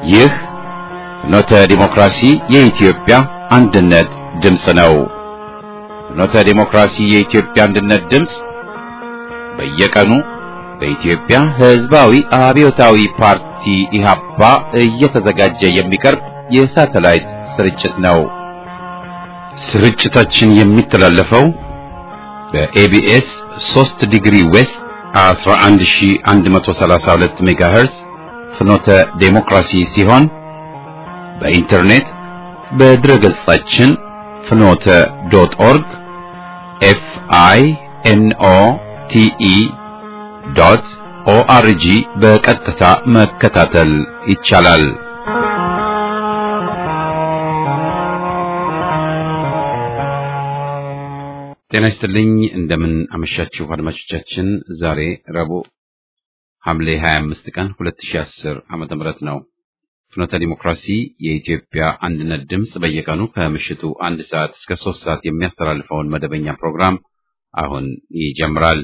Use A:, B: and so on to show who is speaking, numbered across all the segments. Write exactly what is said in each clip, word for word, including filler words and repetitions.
A: ይህ ፍኖተ ዲሞክራሲ የኢትዮጵያ አንድነት ድምፅ ነው። ፍኖተ ዲሞክራሲ የኢትዮጵያ አንድነት ድምፅ በየቀኑ በኢትዮጵያ ሕዝባዊ አብዮታዊ ፓርቲ ኢህአፓ እየተዘጋጀ የሚቀርብ የሳተላይት ስርጭት ነው። ስርጭታችን የሚተላለፈው በኤቢኤስ ሶስት ዲግሪ ዌስት አስራ አንድ ሺህ አንድ መቶ ሰላሳ ሁለት ሜጋሄርዝ ፍኖተ ዲሞክራሲ ሲሆን በኢንተርኔት በድረገጻችን ፍኖተ ዶት ኦርግ ኤፍ አይ ኤን ኦ ቲ ኢ ዶት ኦ አር ጂ በቀጥታ መከታተል ይቻላል። ጤና ይስጥልኝ። እንደምን አመሻችሁ አድማጮቻችን። ዛሬ ረቡዕ ሐምሌ ሀያ አምስት ቀን ሁለት ሺህ አስር ዓመተ ምህረት ነው። ፍኖተ ዲሞክራሲ የኢትዮጵያ አንድነት ድምፅ በየቀኑ ከምሽቱ አንድ ሰዓት እስከ ሶስት ሰዓት የሚያስተላልፈውን መደበኛ ፕሮግራም አሁን ይጀምራል።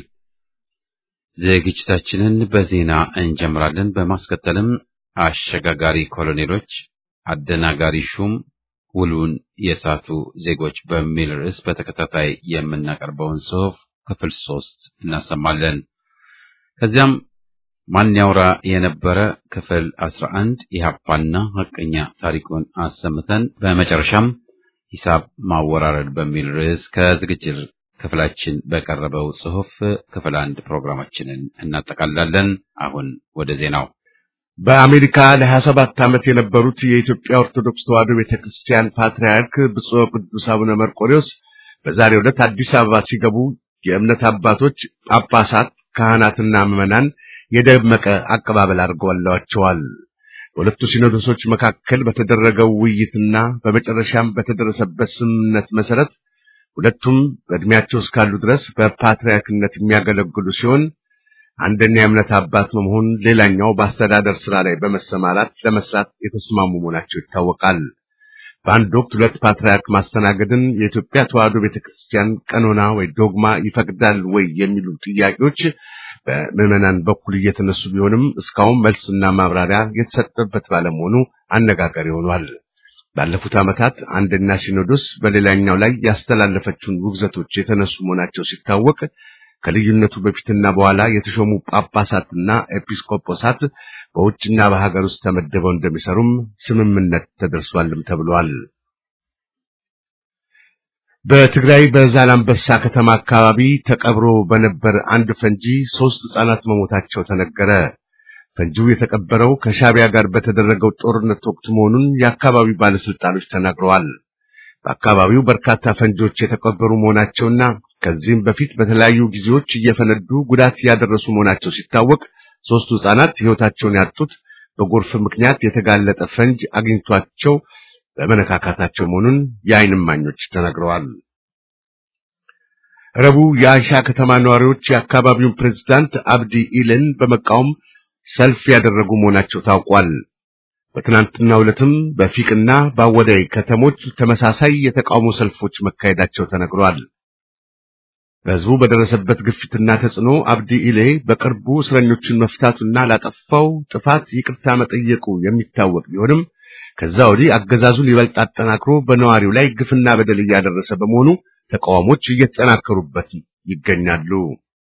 A: ዝግጅታችንን በዜና እንጀምራለን። በማስከተልም አሸጋጋሪ ኮሎኔሎች አደናጋሪ ሹም ውሉን የሳቱ ዜጎች በሚል ርዕስ በተከታታይ የምናቀርበውን ጽሑፍ ክፍል ሶስት እናሰማለን። ከዚያም ማን ያውራ የነበረ ክፍል አስራ አንድ ኢህአፓና ሐቀኛ ታሪኩን አሰምተን በመጨረሻም ሂሳብ ማወራረድ በሚል ርዕስ ከዝግጅት ክፍላችን በቀረበው ጽሑፍ ክፍል አንድ ፕሮግራማችንን እናጠቃልላለን። አሁን ወደ ዜናው።
B: በአሜሪካ ለሀያ ሰባት ዓመት የነበሩት የኢትዮጵያ ኦርቶዶክስ ተዋሕዶ ቤተክርስቲያን ፓትርያርክ ብፁዕ ቅዱስ አቡነ መርቆሬዎስ በዛሬው ዕለት አዲስ አበባ ሲገቡ የእምነት አባቶች፣ ጳጳሳት፣ ካህናትና ምዕመናን የደመቀ አቀባበል አድርገውላቸዋል። በሁለቱ ሲኖዶሶች መካከል በተደረገው ውይይትና በመጨረሻም በተደረሰበት ስምምነት መሰረት ሁለቱም በእድሜያቸው እስካሉ ድረስ በፓትርያርክነት የሚያገለግሉ ሲሆን አንደኛ የእምነት አባት በመሆን ሌላኛው በአስተዳደር ስራ ላይ በመሰማራት ለመስራት የተስማሙ መሆናቸው ይታወቃል። በአንድ ወቅት ሁለት ፓትርያርክ ማስተናገድን የኢትዮጵያ ተዋሕዶ ቤተክርስቲያን ቀኖና ወይ ዶግማ ይፈቅዳል ወይ የሚሉ ጥያቄዎች በምዕመናን በኩል እየተነሱ ቢሆንም እስካሁን መልስና ማብራሪያ የተሰጠበት ባለመሆኑ አነጋጋሪ ሆኗል። ባለፉት ዓመታት አንደኛ ሲኖዶስ በሌላኛው ላይ ያስተላለፈችውን ውግዘቶች የተነሱ መሆናቸው ሲታወቅ ከልዩነቱ በፊትና በኋላ የተሾሙ ጳጳሳትና ኤጲስቆጶሳት በውጭና በሀገር ውስጥ ተመድበው እንደሚሰሩም ስምምነት ተደርሷልም ተብሏል። በትግራይ በዛላምበሳ ከተማ አካባቢ ተቀብሮ በነበር አንድ ፈንጂ ሶስት ሕፃናት መሞታቸው ተነገረ። ፈንጂው የተቀበረው ከሻዕቢያ ጋር በተደረገው ጦርነት ወቅት መሆኑን የአካባቢው ባለስልጣኖች ተናግረዋል። በአካባቢው በርካታ ፈንጂዎች የተቀበሩ መሆናቸውና ከዚህም በፊት በተለያዩ ጊዜዎች እየፈነዱ ጉዳት ያደረሱ መሆናቸው ሲታወቅ ሶስቱ ሕፃናት ሕይወታቸውን ያጡት በጎርፍ ምክንያት የተጋለጠ ፈንጅ አግኝቷቸው በመነካካታቸው መሆኑን የዓይን እማኞች ተናግረዋል። ረቡዕ የአይሻ ከተማ ነዋሪዎች የአካባቢውን ፕሬዝዳንት አብዲ ኢሌን በመቃወም ሰልፍ ያደረጉ መሆናቸው ታውቋል። በትናንትናው ዕለትም በፊቅና በአወዳይ ከተሞች ተመሳሳይ የተቃውሞ ሰልፎች መካሄዳቸው ተነግሯል። በሕዝቡ በደረሰበት ግፊትና ተጽዕኖ አብዲ ኢሌ በቅርቡ እስረኞችን መፍታቱና ላጠፋው ጥፋት ይቅርታ መጠየቁ የሚታወቅ ቢሆንም ከዛ ወዲህ አገዛዙን ይበልጥ አጠናክሮ በነዋሪው ላይ ግፍና በደል እያደረሰ በመሆኑ ተቃውሞች እየተጠናከሩበት ይገኛሉ።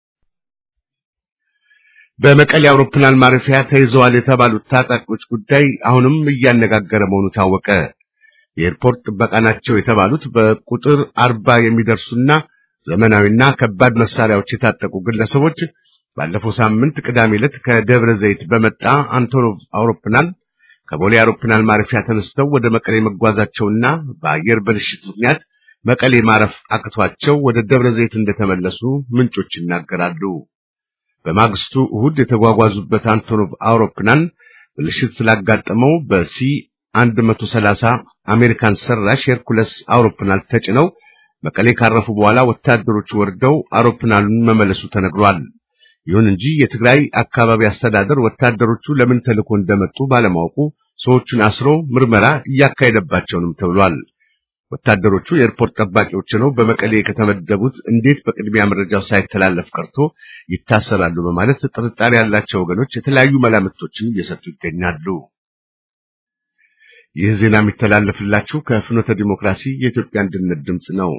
B: በመቀሌ አውሮፕላን ማረፊያ ተይዘዋል የተባሉት ታጣቂዎች ጉዳይ አሁንም እያነጋገረ መሆኑ ታወቀ። የኤርፖርት ጥበቃ ናቸው የተባሉት በቁጥር አርባ የሚደርሱና ዘመናዊና ከባድ መሳሪያዎች የታጠቁ ግለሰቦች ባለፈው ሳምንት ቅዳሜ ዕለት ከደብረ ዘይት በመጣ አንቶኖቭ አውሮፕላን ከቦሌ አውሮፕላን ማረፊያ ተነስተው ወደ መቀሌ መጓዛቸውና በአየር ብልሽት ምክንያት መቀሌ ማረፍ አቅቷቸው ወደ ደብረ ዘይት እንደተመለሱ ምንጮች ይናገራሉ። በማግስቱ እሁድ የተጓጓዙበት አንቶኖቭ አውሮፕላን ብልሽት ስላጋጠመው በሲ መቶ ሰላሳ አሜሪካን ሰራሽ ሄርኩለስ አውሮፕላን ተጭነው መቀሌ ካረፉ በኋላ ወታደሮች ወርደው አውሮፕላኑን መመለሱ ተነግሯል። ይሁን እንጂ የትግራይ አካባቢ አስተዳደር ወታደሮቹ ለምን ተልኮ እንደመጡ ባለማወቁ ሰዎቹን አስሮ ምርመራ እያካሄደባቸው ነው ተብሏል። ወታደሮቹ የኤርፖርት ጠባቂዎች ነው በመቀሌ ከተመደቡት እንዴት በቅድሚያ መረጃው ሳይተላለፍ ቀርቶ ይታሰራሉ በማለት ጥርጣሬ ያላቸው ወገኖች የተለያዩ መላምቶችን እየሰጡ ይገኛሉ። ይህ ዜና የሚተላለፍላችሁ ከፍኖተ ዲሞክራሲ የኢትዮጵያ አንድነት ድምጽ ነው።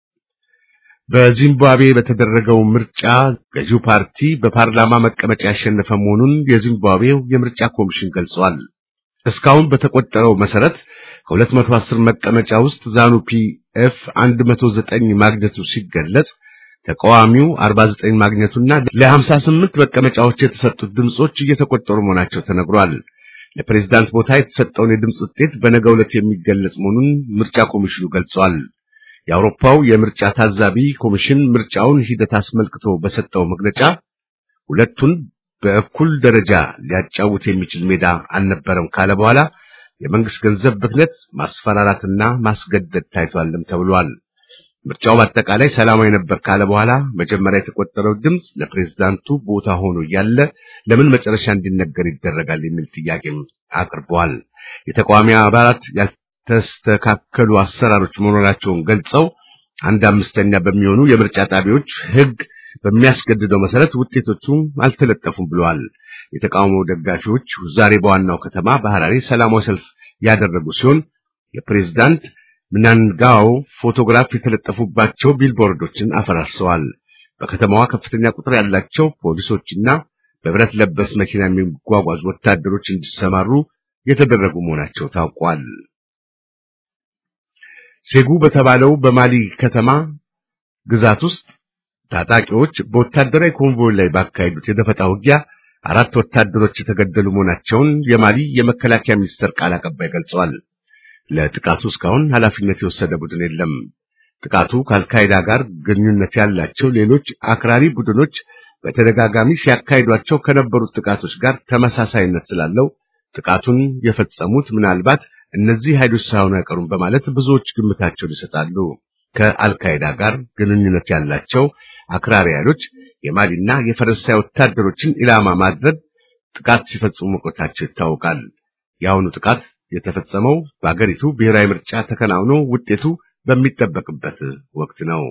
B: በዚምባብዌ በተደረገው ምርጫ ገዢው ፓርቲ በፓርላማ መቀመጫ ያሸነፈ መሆኑን የዚምባብዌው የምርጫ ኮሚሽን ገልጿል። እስካሁን በተቆጠረው መሰረት ከሁለት መቶ አስር መቀመጫ ውስጥ ዛኑ ፒኤፍ መቶ ዘጠኝ ማግኘቱ ሲገለጽ ተቃዋሚው አርባ ዘጠኝ ማግኘቱና ለ58 መቀመጫዎች የተሰጡት ድምጾች እየተቆጠሩ መሆናቸው ተነግሯል። ለፕሬዝዳንት ቦታ የተሰጠውን የድምጽ ውጤት በነገው ዕለት የሚገለጽ መሆኑን ምርጫ ኮሚሽኑ ገልጿል። የአውሮፓው የምርጫ ታዛቢ ኮሚሽን ምርጫውን ሂደት አስመልክቶ በሰጠው መግለጫ ሁለቱን በእኩል ደረጃ ሊያጫውት የሚችል ሜዳ አልነበረም ካለ በኋላ የመንግስት ገንዘብ ብክነት፣ ማስፈራራትና ማስገደድ ታይቷልም ተብሏል። ምርጫው በአጠቃላይ ሰላማዊ ነበር ካለ በኋላ መጀመሪያ የተቆጠረው ድምጽ ለፕሬዝዳንቱ ቦታ ሆኖ ያለ ለምን መጨረሻ እንዲነገር ይደረጋል የሚል ጥያቄም አቅርበዋል። የተቃዋሚ አባላት ያልተስተካከሉ አሰራሮች መኖራቸውን ገልጸው አንድ አምስተኛ በሚሆኑ የምርጫ ጣቢያዎች ህግ በሚያስገድደው መሰረት ውጤቶቹ አልተለጠፉም ብለዋል። የተቃውሞ ደጋፊዎች ዛሬ በዋናው ከተማ በሐራሬ ሰላማዊ ሰልፍ ያደረጉ ሲሆን የፕሬዝዳንት ምናንጋው ፎቶግራፍ የተለጠፉባቸው ቢልቦርዶችን አፈራርሰዋል። በከተማዋ ከፍተኛ ቁጥር ያላቸው ፖሊሶችና በብረት ለበስ መኪና የሚጓጓዙ ወታደሮች እንዲሰማሩ የተደረጉ መሆናቸው ታውቋል። ሴጉ በተባለው በማሊ ከተማ ግዛት ውስጥ ታጣቂዎች በወታደራዊ ኮንቮይ ላይ ባካሄዱት የደፈጣ ውጊያ አራት ወታደሮች የተገደሉ መሆናቸውን የማሊ የመከላከያ ሚኒስትር ቃል አቀባይ ገልጸዋል። ለጥቃቱ እስካሁን ኃላፊነት የወሰደ ቡድን የለም። ጥቃቱ ከአልካይዳ ጋር ግንኙነት ያላቸው ሌሎች አክራሪ ቡድኖች በተደጋጋሚ ሲያካሂዷቸው ከነበሩት ጥቃቶች ጋር ተመሳሳይነት ስላለው ጥቃቱን የፈጸሙት ምናልባት እነዚህ ኃይሎች ሳይሆኑ አይቀሩም በማለት ብዙዎች ግምታቸውን ይሰጣሉ። ከአልካይዳ ጋር ግንኙነት ያላቸው አክራሪ ኃይሎች የማሊና የፈረንሳይ ወታደሮችን ኢላማ ማድረግ ጥቃት ሲፈጽሙ መቆየታቸው ይታወቃል። የአሁኑ ጥቃት የተፈጸመው በአገሪቱ ብሔራዊ ምርጫ ተከናውኖ ውጤቱ በሚጠበቅበት ወቅት ነው።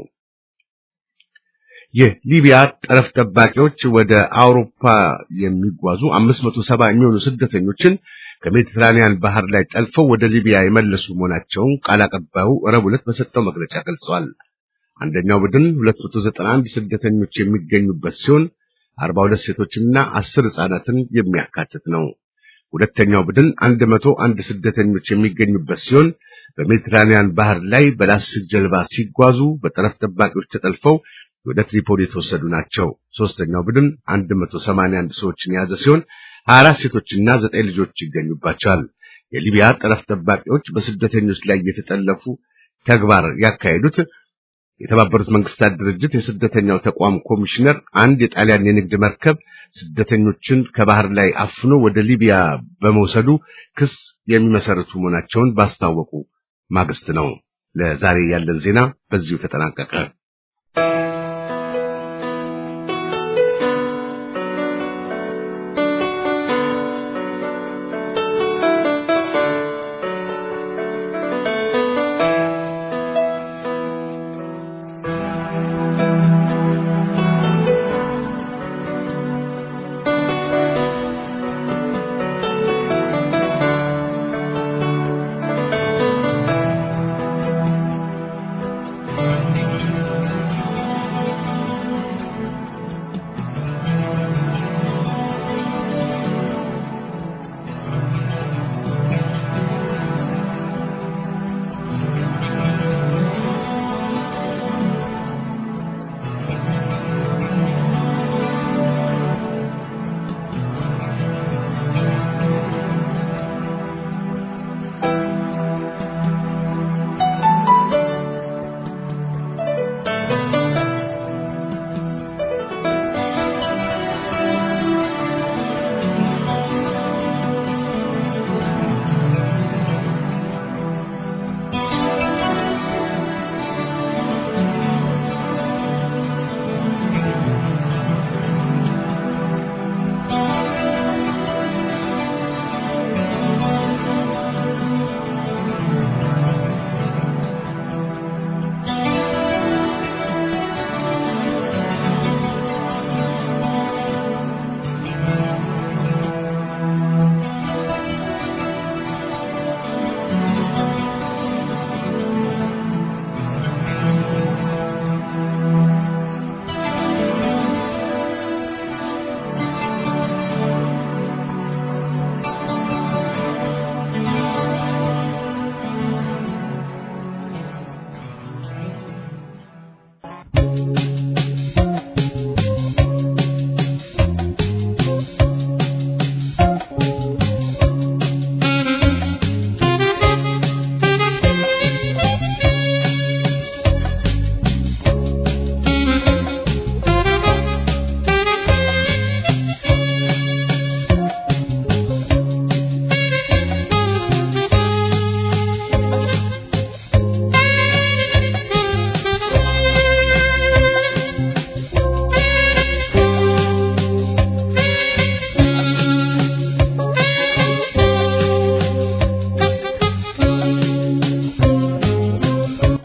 B: የሊቢያ ጠረፍ ጠባቂዎች ወደ አውሮፓ የሚጓዙ አምስት መቶ ሰባ የሚሆኑ ስደተኞችን ከሜዲትራኒያን ባህር ላይ ጠልፈው ወደ ሊቢያ የመለሱ መሆናቸውን ቃል አቀባዩ ረቡዕ ዕለት በሰጠው መግለጫ ገልጸዋል። አንደኛው ቡድን ሁለት መቶ ዘጠና አንድ ስደተኞች የሚገኙበት ሲሆን አርባ ሁለት ሴቶችንና አስር ሕፃናትን የሚያካትት ነው። ሁለተኛው ቡድን አንድ መቶ አንድ ስደተኞች የሚገኙበት ሲሆን በሜዲትራኒያን ባህር ላይ በላስቲክ ጀልባ ሲጓዙ በጠረፍ ጠባቂዎች ተጠልፈው ወደ ትሪፖሊ የተወሰዱ ናቸው። ሶስተኛው ቡድን አንድ መቶ ሰማንያ አንድ ሰዎችን የያዘ ሲሆን ሀያ አራት ሴቶችና ዘጠኝ ልጆች ይገኙባቸዋል። የሊቢያ ጠረፍ ጠባቂዎች በስደተኞች ላይ የተጠለፉ ተግባር ያካሄዱት የተባበሩት መንግስታት ድርጅት የስደተኛው ተቋም ኮሚሽነር አንድ የጣሊያን የንግድ መርከብ ስደተኞችን ከባህር ላይ አፍኖ ወደ ሊቢያ በመውሰዱ ክስ የሚመሰርቱ መሆናቸውን ባስታወቁ ማግስት ነው። ለዛሬ ያለን ዜና በዚሁ ተጠናቀቀ።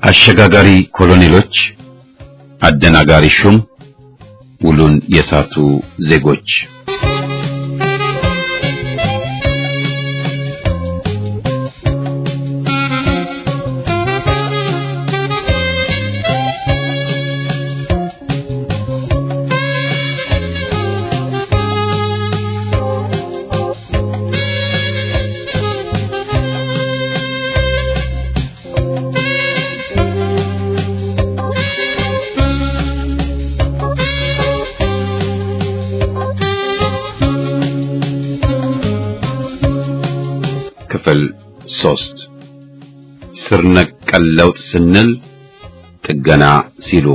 A: አሸጋጋሪ ኮሎኔሎች፣ አደናጋሪ ሹም፣ ውሉን የሳቱ ዜጎች ክፍል ሶስት ስር ነቀል ለውጥ ስንል ጥገና ሲሉ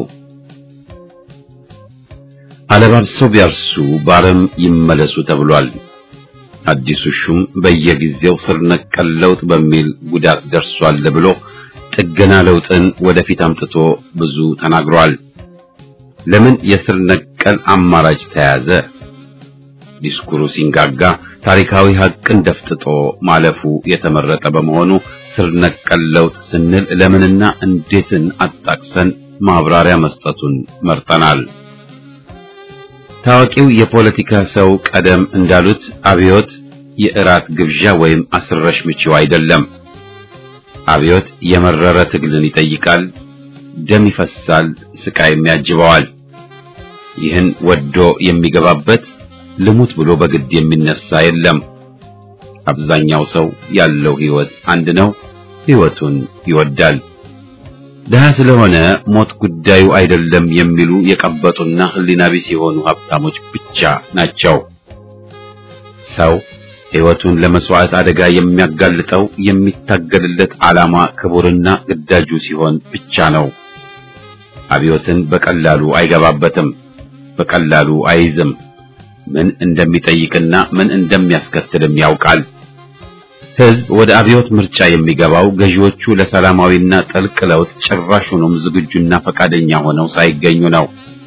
A: አለባብሰው ቢያርሱ ባረም ይመለሱ ተብሏል። አዲሱ ሹም በየጊዜው ስር ነቀል ለውጥ በሚል ጉዳት ደርሷል ብሎ ጥገና ለውጥን ወደፊት አምጥቶ ብዙ ተናግሯል። ለምን የስር ነቀል አማራጭ ተያዘ? ዲስኩሩ ሲንጋጋ ታሪካዊ ሐቅን ደፍጥጦ ማለፉ የተመረጠ በመሆኑ ስር ነቀል ለውጥ ስንል ለምንና እንዴትን አጣቅሰን ማብራሪያ መስጠቱን መርጠናል። ታዋቂው የፖለቲካ ሰው ቀደም እንዳሉት አብዮት የእራት ግብዣ ወይም አስረሽ ምቺው አይደለም። አብዮት የመረረ ትግልን ይጠይቃል፣ ደም ይፈሳል፣ ስቃይም ያጅበዋል። ይህን ወዶ የሚገባበት ልሙት ብሎ በግድ የሚነሳ የለም። አብዛኛው ሰው ያለው ህይወት አንድ ነው፣ ህይወቱን ይወዳል። ደሃ ስለሆነ ሞት ጉዳዩ አይደለም የሚሉ የቀበጡና ህሊና ቢስ የሆኑ ሀብታሞች ብቻ ናቸው። ሰው ህይወቱን ለመስዋዕት አደጋ የሚያጋልጠው የሚታገልለት ዓላማ ክቡርና ግዳጁ ሲሆን ብቻ ነው። አብዮትን በቀላሉ አይገባበትም፣ በቀላሉ አይዝም። ምን እንደሚጠይቅና ምን እንደሚያስከትልም ያውቃል። ህዝብ ወደ አብዮት ምርጫ የሚገባው ገዢዎቹ ለሰላማዊና ጥልቅ ለውጥ ጭራሹንም ዝግጁና ፈቃደኛ ሆነው ሳይገኙ ነው።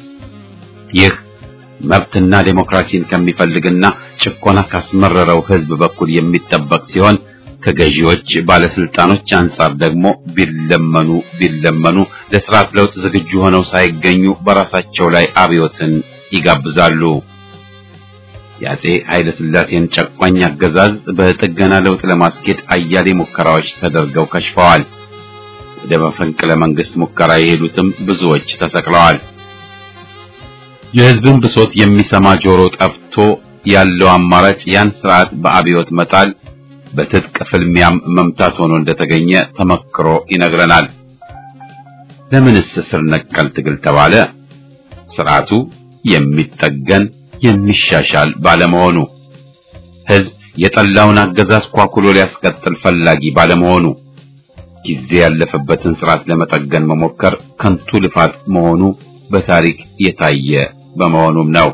A: ይህ መብትና ዴሞክራሲን ከሚፈልግና ጭቆና ካስመረረው ህዝብ በኩል የሚጠበቅ ሲሆን ከገዢዎች ባለስልጣኖች አንጻር ደግሞ ቢለመኑ ቢለመኑ ለስርዓት ለውጥ ዝግጁ ሆነው ሳይገኙ በራሳቸው ላይ አብዮትን ይጋብዛሉ። የአፄ ኃይለ ሥላሴን ጨቋኝ አገዛዝ በጥገና ለውጥ ለማስኬድ አያሌ ሙከራዎች ተደርገው ከሽፈዋል። ወደ መፈንቅለ መንግስት ሙከራ የሄዱትም ብዙዎች ተሰቅለዋል። የህዝብን ብሶት የሚሰማ ጆሮ ጠፍቶ ያለው አማራጭ ያን ስርዓት በአብዮት መጣል፣ በትጥቅ ፍልሚያም መምታት ሆኖ እንደተገኘ ተመክሮ ይነግረናል። ለምንስ ስር ነቀል ትግል ተባለ? ስርዓቱ የሚጠገን የሚሻሻል ባለመሆኑ፣ ህዝብ የጠላውን አገዛዝ ኳኩሎ ሊያስቀጥል ፈላጊ ባለመሆኑ፣ ጊዜ ያለፈበትን ስርዓት ለመጠገን መሞከር ከንቱ ልፋት መሆኑ በታሪክ የታየ በመሆኑም ነው።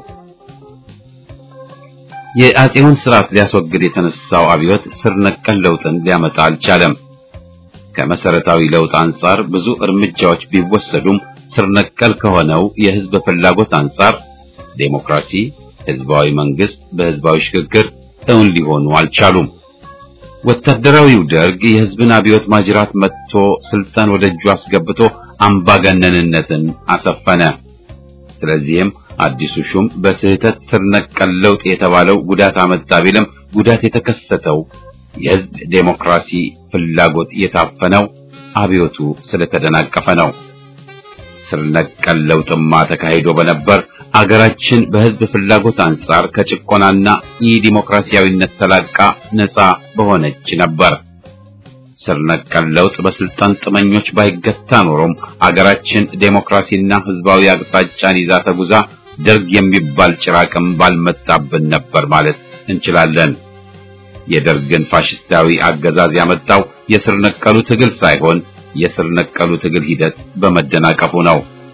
A: የአፄውን ስርዓት ሊያስወግድ የተነሳው አብዮት ስር ነቀል ለውጥን ሊያመጣ አልቻለም። ከመሰረታዊ ለውጥ አንጻር ብዙ እርምጃዎች ቢወሰዱም ስር ነቀል ከሆነው የህዝብ ፍላጎት አንጻር ዴሞክራሲ፣ ህዝባዊ መንግስት በህዝባዊ ሽግግር እውን ሊሆኑ አልቻሉም። ወታደራዊው ደርግ የህዝብን አብዮት ማጅራት መጥቶ ስልጣን ወደ እጁ አስገብቶ አምባገነንነትን አሰፈነ። ስለዚህም አዲሱ ሹም በስህተት ስር ነቀል ለውጥ የተባለው ጉዳት አመጣ ቢልም ጉዳት የተከሰተው የህዝብ ዴሞክራሲ ፍላጎት የታፈነው አብዮቱ ስለተደናቀፈ ነው። ስር ነቀል ለውጥማ ተካሂዶ በነበር አገራችን በህዝብ ፍላጎት አንጻር ከጭቆናና የዲሞክራሲያዊነት ተላቃ ነፃ በሆነች ነበር። ስር ነቀል ለውጥ በስልጣን ጥመኞች ባይገታ ኖሮም አገራችን ዴሞክራሲና ህዝባዊ አቅጣጫን ይዛ ተጉዛ ደርግ የሚባል ጭራቅም ባልመጣብን ነበር ማለት እንችላለን። የደርግን ፋሽስታዊ አገዛዝ ያመጣው የስር ነቀሉ ትግል ሳይሆን የስር ነቀሉ ትግል ሂደት በመደናቀፉ ነው።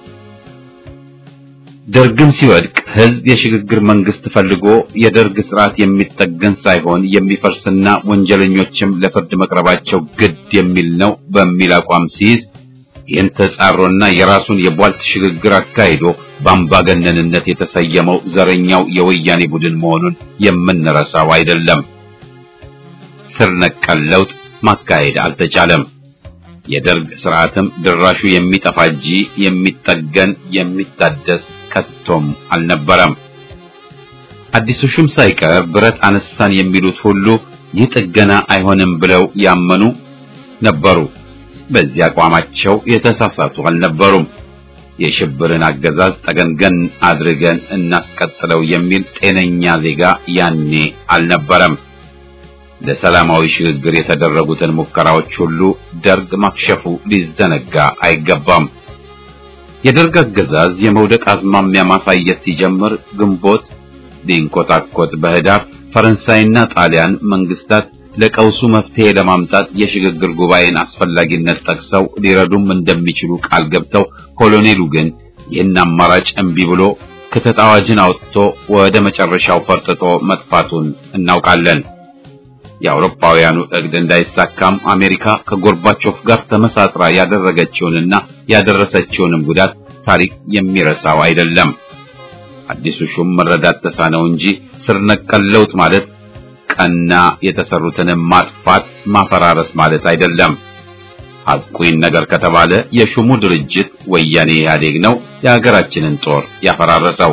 A: ደርግም ሲወድቅ ህዝብ የሽግግር መንግስት ፈልጎ የደርግ ስርዓት የሚጠገን ሳይሆን የሚፈርስና ወንጀለኞችም ለፍርድ መቅረባቸው ግድ የሚል ነው በሚል አቋም ሲይዝ ይህን ተጻሮና የራሱን የቧልት ሽግግር አካሂዶ በአምባገነንነት የተሰየመው ዘረኛው የወያኔ ቡድን መሆኑን የምንረሳው አይደለም። ስር ነቀል ለውጥ ማካሄድ አልተቻለም። የደርግ ስርዓትም ድራሹ የሚጠፋ እንጂ የሚጠገን የሚታደስ ከቶም አልነበረም። አዲሱ ሹም ሳይቀር ብረት አነሳን የሚሉት ሁሉ ይህ ጥገና አይሆንም ብለው ያመኑ ነበሩ። በዚህ አቋማቸው የተሳሳቱ አልነበሩም። የሽብርን አገዛዝ ጠገንገን አድርገን እናስቀጥለው የሚል ጤነኛ ዜጋ ያኔ አልነበረም። ለሰላማዊ ሽግግር የተደረጉትን ሙከራዎች ሁሉ ደርግ ማክሸፉ ሊዘነጋ አይገባም። የደርግ አገዛዝ የመውደቅ አዝማሚያ ማሳየት ሲጀምር ግንቦት ሊንኮታኮት በህዳር ፈረንሳይና ጣሊያን መንግስታት ለቀውሱ መፍትሄ ለማምጣት የሽግግር ጉባኤን አስፈላጊነት ጠቅሰው ሊረዱም እንደሚችሉ ቃል ገብተው ኮሎኔሉ ግን ይህን አማራጭ እምቢ ብሎ ክተት አዋጅን አውጥቶ ወደ መጨረሻው ፈርጥጦ መጥፋቱን እናውቃለን። የአውሮፓውያኑ እቅድ እንዳይሳካም አሜሪካ ከጎርባቾፍ ጋር ተመሳጥራ ያደረገችውንና ያደረሰችውንም ጉዳት ታሪክ የሚረሳው አይደለም። አዲሱ ሹም መረዳት ተሳነው እንጂ ስር ነቀል ለውጥ ማለት ቀና የተሰሩትን ማጥፋት ማፈራረስ ማለት አይደለም። ሐቁን ነገር ከተባለ የሹሙ ድርጅት ወያኔ ኢህአዴግ ነው የሀገራችንን ጦር ያፈራረሰው።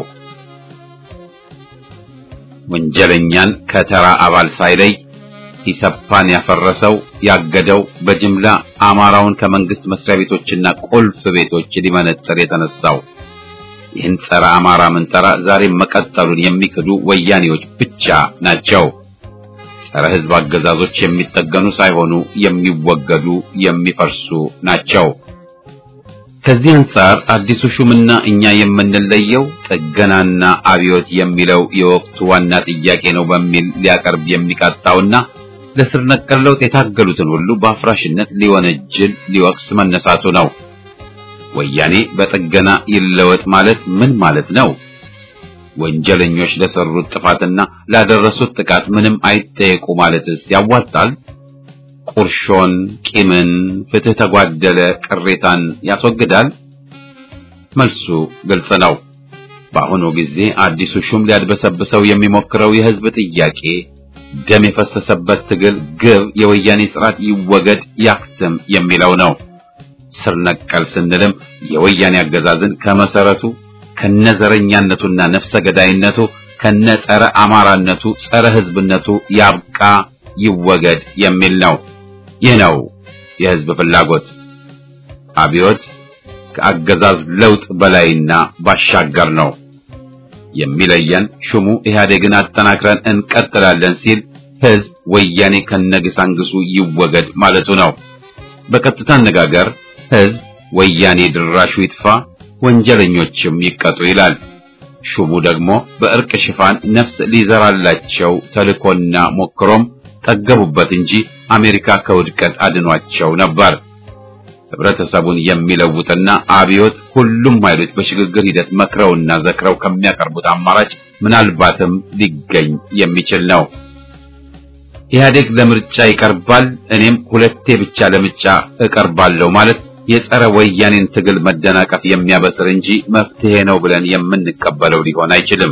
A: ወንጀለኛን ከተራ አባል ሳይለይ ኢሰፓን ያፈረሰው ያገደው በጅምላ አማራውን ከመንግስት መስሪያ ቤቶችና ቁልፍ ቤቶች ሊመነጥር የተነሳው ይህን ጸረ አማራ ምንጠራ ዛሬ መቀጠሉን የሚክዱ ወያኔዎች ብቻ ናቸው። ጸረ ህዝብ አገዛዞች የሚጠገኑ ሳይሆኑ የሚወገዱ የሚፈርሱ ናቸው። ከዚህ አንጻር አዲሱ ሹምና እኛ የምንለየው ጥገናና አብዮት የሚለው የወቅቱ ዋና ጥያቄ ነው በሚል ሊያቀርብ የሚቃጣውና ለስር ነቀል ለውጥ የታገሉትን ሁሉ በአፍራሽነት ሊወነጅል ሊወቅስ መነሳቱ ነው። ወያኔ በጥገና ይለወጥ ማለት ምን ማለት ነው? ወንጀለኞች ለሰሩት ጥፋትና ላደረሱት ጥቃት ምንም አይጠየቁ ማለትስ ያዋጣል? ቁርሾን፣ ቂምን፣ ፍትህ ተጓደለ ቅሬታን ያስወግዳል? መልሱ ግልጽ ነው። በአሁኑ ጊዜ አዲሱ ሹም ሊያድበሰብሰው የሚሞክረው የህዝብ ጥያቄ ደም የፈሰሰበት ትግል ግብ የወያኔ ስርዓት ይወገድ ያክትም የሚለው ነው። ስር ነቀል ስንልም የወያኔ አገዛዝን ከመሰረቱ ከነዘረኛነቱና ነፍሰ ገዳይነቱ ከነጸረ አማራነቱ ጸረ ህዝብነቱ ያብቃ ይወገድ የሚል ነው። ይህ ነው የህዝብ ፍላጎት። አብዮት ከአገዛዝ ለውጥ በላይና ባሻገር ነው። የሚለየን ሹሙ ኢህአዴግን አጠናክረን እንቀጥላለን ሲል ህዝብ ወያኔ ከነግሳንግሱ ይወገድ ማለቱ ነው። በቀጥታ አነጋገር ህዝብ ወያኔ ድራሹ ይጥፋ ወንጀለኞችም ይቀጡ ይላል። ሹሙ ደግሞ በእርቅ ሽፋን ነፍስ ሊዘራላቸው ተልኮና ሞክሮም ጠገቡበት እንጂ አሜሪካ ከውድቀት አድኗቸው ነበር። ህብረተሰቡን የሚለውጥና አብዮት ሁሉም ኃይሎች በሽግግር ሂደት መክረውና ዘክረው ከሚያቀርቡት አማራጭ ምናልባትም ሊገኝ የሚችል ነው። ኢህአዴግ ለምርጫ ይቀርባል፣ እኔም ሁለቴ ብቻ ለምርጫ እቀርባለሁ ማለት የጸረ ወያኔን ትግል መደናቀፍ የሚያበስር እንጂ መፍትሄ ነው ብለን የምንቀበለው ሊሆን አይችልም።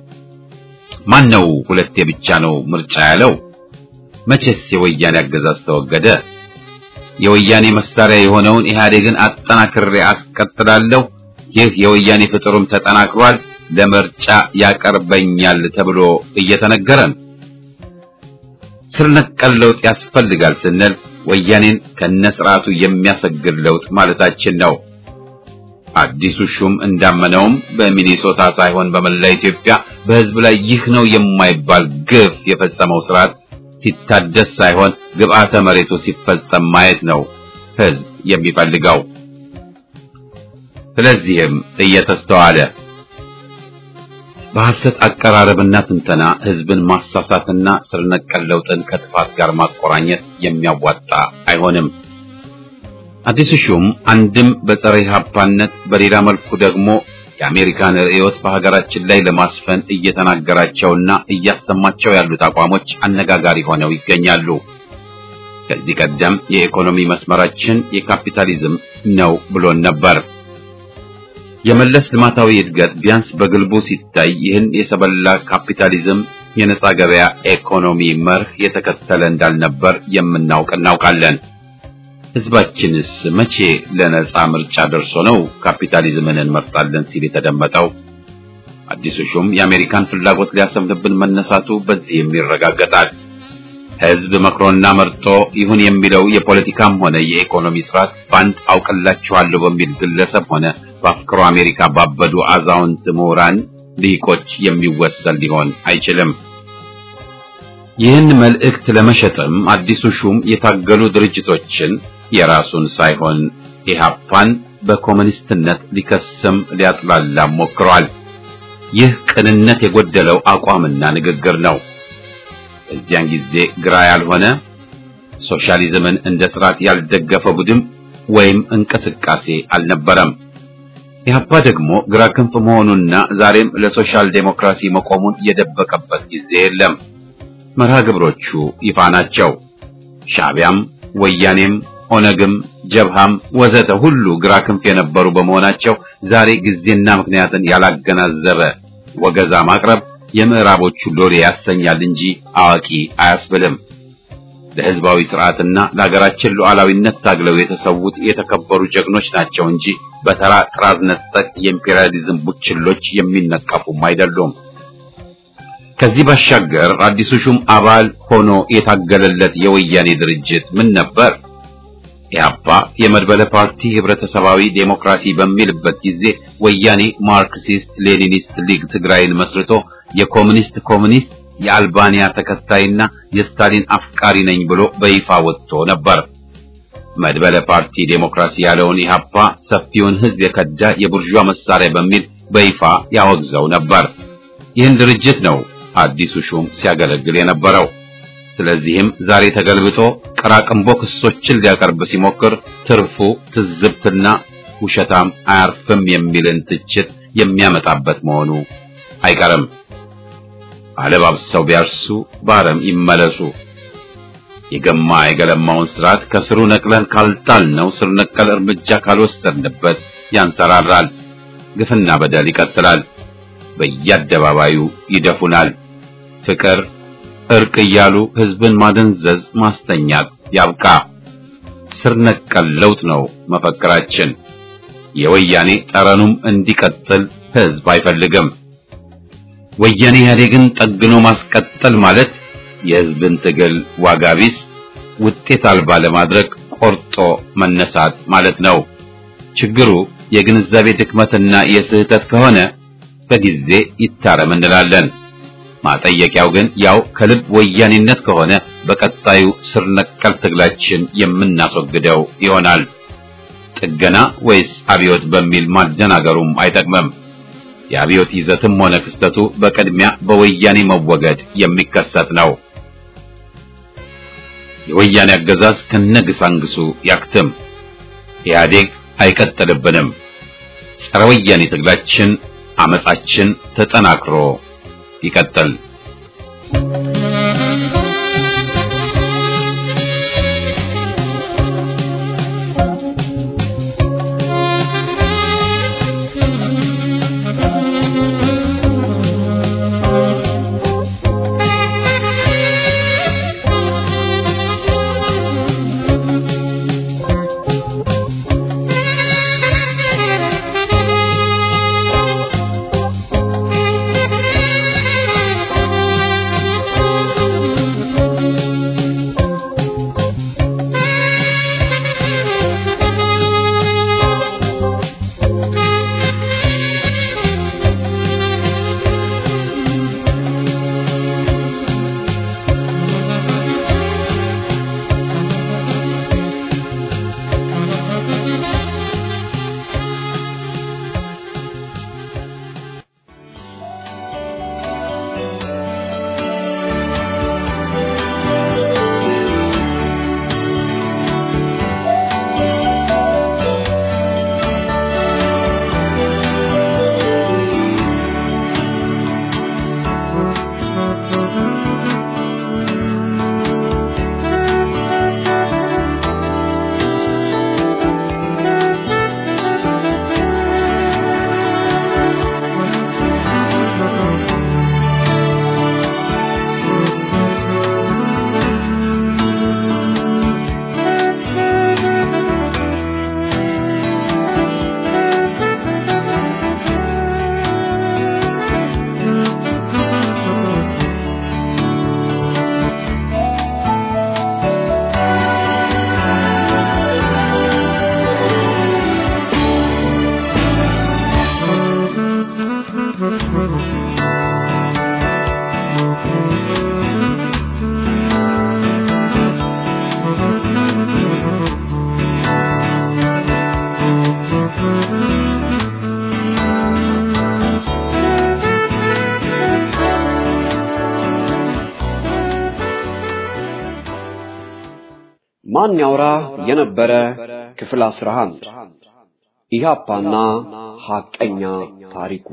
A: ማን ነው ሁለቴ ብቻ ነው ምርጫ ያለው? መቼስ የወያኔ አገዛዝ ተወገደ? የወያኔ መሳሪያ የሆነውን ኢህአዴግን አጠናክሬ አስቀጥላለሁ፣ ይህ የወያኔ ፍጥሩም ተጠናክሯል፣ ለምርጫ ያቀርበኛል ተብሎ እየተነገረን ስር ነቀል ለውጥ ያስፈልጋል ስንል ወያኔን ከነስርዓቱ የሚያሰግድ ለውጥ ማለታችን ነው። አዲሱ ሹም እንዳመነውም በሚኒሶታ ሳይሆን በመላ ኢትዮጵያ በህዝብ ላይ ይህ ነው የማይባል ግፍ የፈጸመው ስርዓት ሲታደስ ሳይሆን ግብአተ መሬቱ ሲፈጸም ማየት ነው ህዝብ የሚፈልገው። ስለዚህም እየተስተዋለ በሐሰት አቀራረብና ትንተና ህዝብን ማሳሳትና ስር ነቀል ለውጥን ከጥፋት ጋር ማቆራኘት የሚያዋጣ አይሆንም። አዲሱ ሹም አንድም በጸረ ኢህአፓነት በሌላ መልኩ ደግሞ የአሜሪካን ርዕዮት በሀገራችን ላይ ለማስፈን እየተናገራቸውና እያሰማቸው ያሉት አቋሞች አነጋጋሪ ሆነው ይገኛሉ። ከዚህ ቀደም የኢኮኖሚ መስመራችን የካፒታሊዝም ነው ብሎን ነበር። የመለስ ልማታዊ እድገት ቢያንስ በግልቡ ሲታይ ይህን የሰበላ ካፒታሊዝም የነጻ ገበያ ኢኮኖሚ መርህ የተከተለ እንዳልነበር የምናውቅ እናውቃለን። ህዝባችንስ መቼ ለነጻ ምርጫ ደርሶ ነው ካፒታሊዝምን እንመርጣለን ሲል የተደመጠው? አዲሱ ሹም የአሜሪካን ፍላጎት ሊያሰምንብን መነሳቱ በዚህም ይረጋገጣል። ህዝብ መክሮና መርጦ ይሁን የሚለው የፖለቲካም ሆነ የኢኮኖሚ ስርዓት ባንድ አውቅላችኋለሁ በሚል ግለሰብ ሆነ በአፍቅሮ አሜሪካ ባበዱ አዛውንት ምሁራን ሊቆች የሚወሰን ሊሆን አይችልም። ይህን መልእክት ለመሸጥም አዲሱ ሹም የታገሉ ድርጅቶችን የራሱን ሳይሆን ኢህአፓን በኮሙኒስትነት ሊከስም ሊያጥላላ ሞክሯል። ይህ ቅንነት የጎደለው አቋምና ንግግር ነው። እዚያን ጊዜ ግራ ያልሆነ ሶሻሊዝምን እንደ ስርዓት ያልደገፈ ቡድን ወይም እንቅስቃሴ አልነበረም። ኢህአፓ ደግሞ ግራ ክንፍ መሆኑና ዛሬም ለሶሻል ዴሞክራሲ መቆሙን የደበቀበት ጊዜ የለም። መርሃ ግብሮቹ ይፋ ናቸው። ሻዕቢያም ወያኔም ኦነግም ጀብሃም ወዘተ ሁሉ ግራ ክንፍ የነበሩ በመሆናቸው ዛሬ ጊዜና ምክንያትን ያላገናዘበ ወገዛ ማቅረብ የምዕራቦቹ ሎሌ ያሰኛል እንጂ አዋቂ አያስብልም። ለህዝባዊ ስርዓትና ለሀገራችን ሉዓላዊነት ታግለው የተሰዉት የተከበሩ ጀግኖች ናቸው እንጂ በተራ ጥራዝ ነጠቅ የኢምፔሪያሊዝም ቡችሎች የሚነቀፉም አይደሉም። ከዚህ ባሻገር አዲሱ ሹም አባል ሆኖ የታገለለት የወያኔ ድርጅት ምን ነበር? ኢህአፓ የመድበለ ፓርቲ ህብረተሰባዊ ዴሞክራሲ በሚልበት ጊዜ ወያኔ ማርክሲስት ሌኒኒስት ሊግ ትግራይን መስርቶ የኮሙኒስት ኮሙኒስት የአልባኒያ ተከታይና የስታሊን አፍቃሪ ነኝ ብሎ በይፋ ወጥቶ ነበር። መድበለ ፓርቲ ዴሞክራሲ ያለውን ኢህአፓ ሰፊውን ህዝብ የከዳ የቡርዣ መሳሪያ በሚል በይፋ ያወግዘው ነበር። ይህን ድርጅት ነው አዲሱ ሹም ሲያገለግል የነበረው። ስለዚህም ዛሬ ተገልብጦ ቀራቅንቦ ክሶችን ሊያቀርብ ሲሞክር ትርፉ ትዝብትና ውሸታም አያርፍም የሚልን ትችት የሚያመጣበት መሆኑ አይቀርም። አለባብሰው ቢያርሱ ባረም ይመለሱ። የገማ የገለማውን ስርዓት ከስሩ ነቅለን ካልጣልነው ስር ነቀል እርምጃ ካልወሰድንበት ያንሰራራል። ግፍና በደል ይቀጥላል። በየአደባባዩ ይደፉናል። ፍቅር እርቅ እያሉ ህዝብን ማደንዘዝ ማስተኛት ያብቃ። ስር ነቀል ለውጥ ነው መፈክራችን። የወያኔ ጠረኑም እንዲቀጥል ህዝብ አይፈልግም። ወያኔ ኢህአዴግን ጠግኖ ማስቀጠል ማለት የህዝብን ትግል ዋጋ ቢስ ውጤት አልባ ለማድረግ ቆርጦ መነሳት ማለት ነው። ችግሩ የግንዛቤ ድክመትና የስህተት ከሆነ በጊዜ ይታረም እንላለን። ማጠየቂያው ግን ያው ከልብ ወያኔነት ከሆነ በቀጣዩ ስር ነቀል ትግላችን የምናስወግደው ይሆናል። ጥገና ወይስ አብዮት በሚል ማደናገሩም አይጠቅምም። የአብዮት ይዘትም ሆነ ክስተቱ በቅድሚያ በወያኔ መወገድ የሚከሰት ነው። የወያኔ አገዛዝ ከነግሳንግሱ ያክትም። ኢህአዴግ አይቀጥልብንም። ጸረ ወያኔ ትግላችን አመጻችን ተጠናክሮ ይቀጥል።
C: ማን ያውራ የነበረ ክፍል አስራ አንድ ኢህአፓና ሐቀኛ ታሪኩ።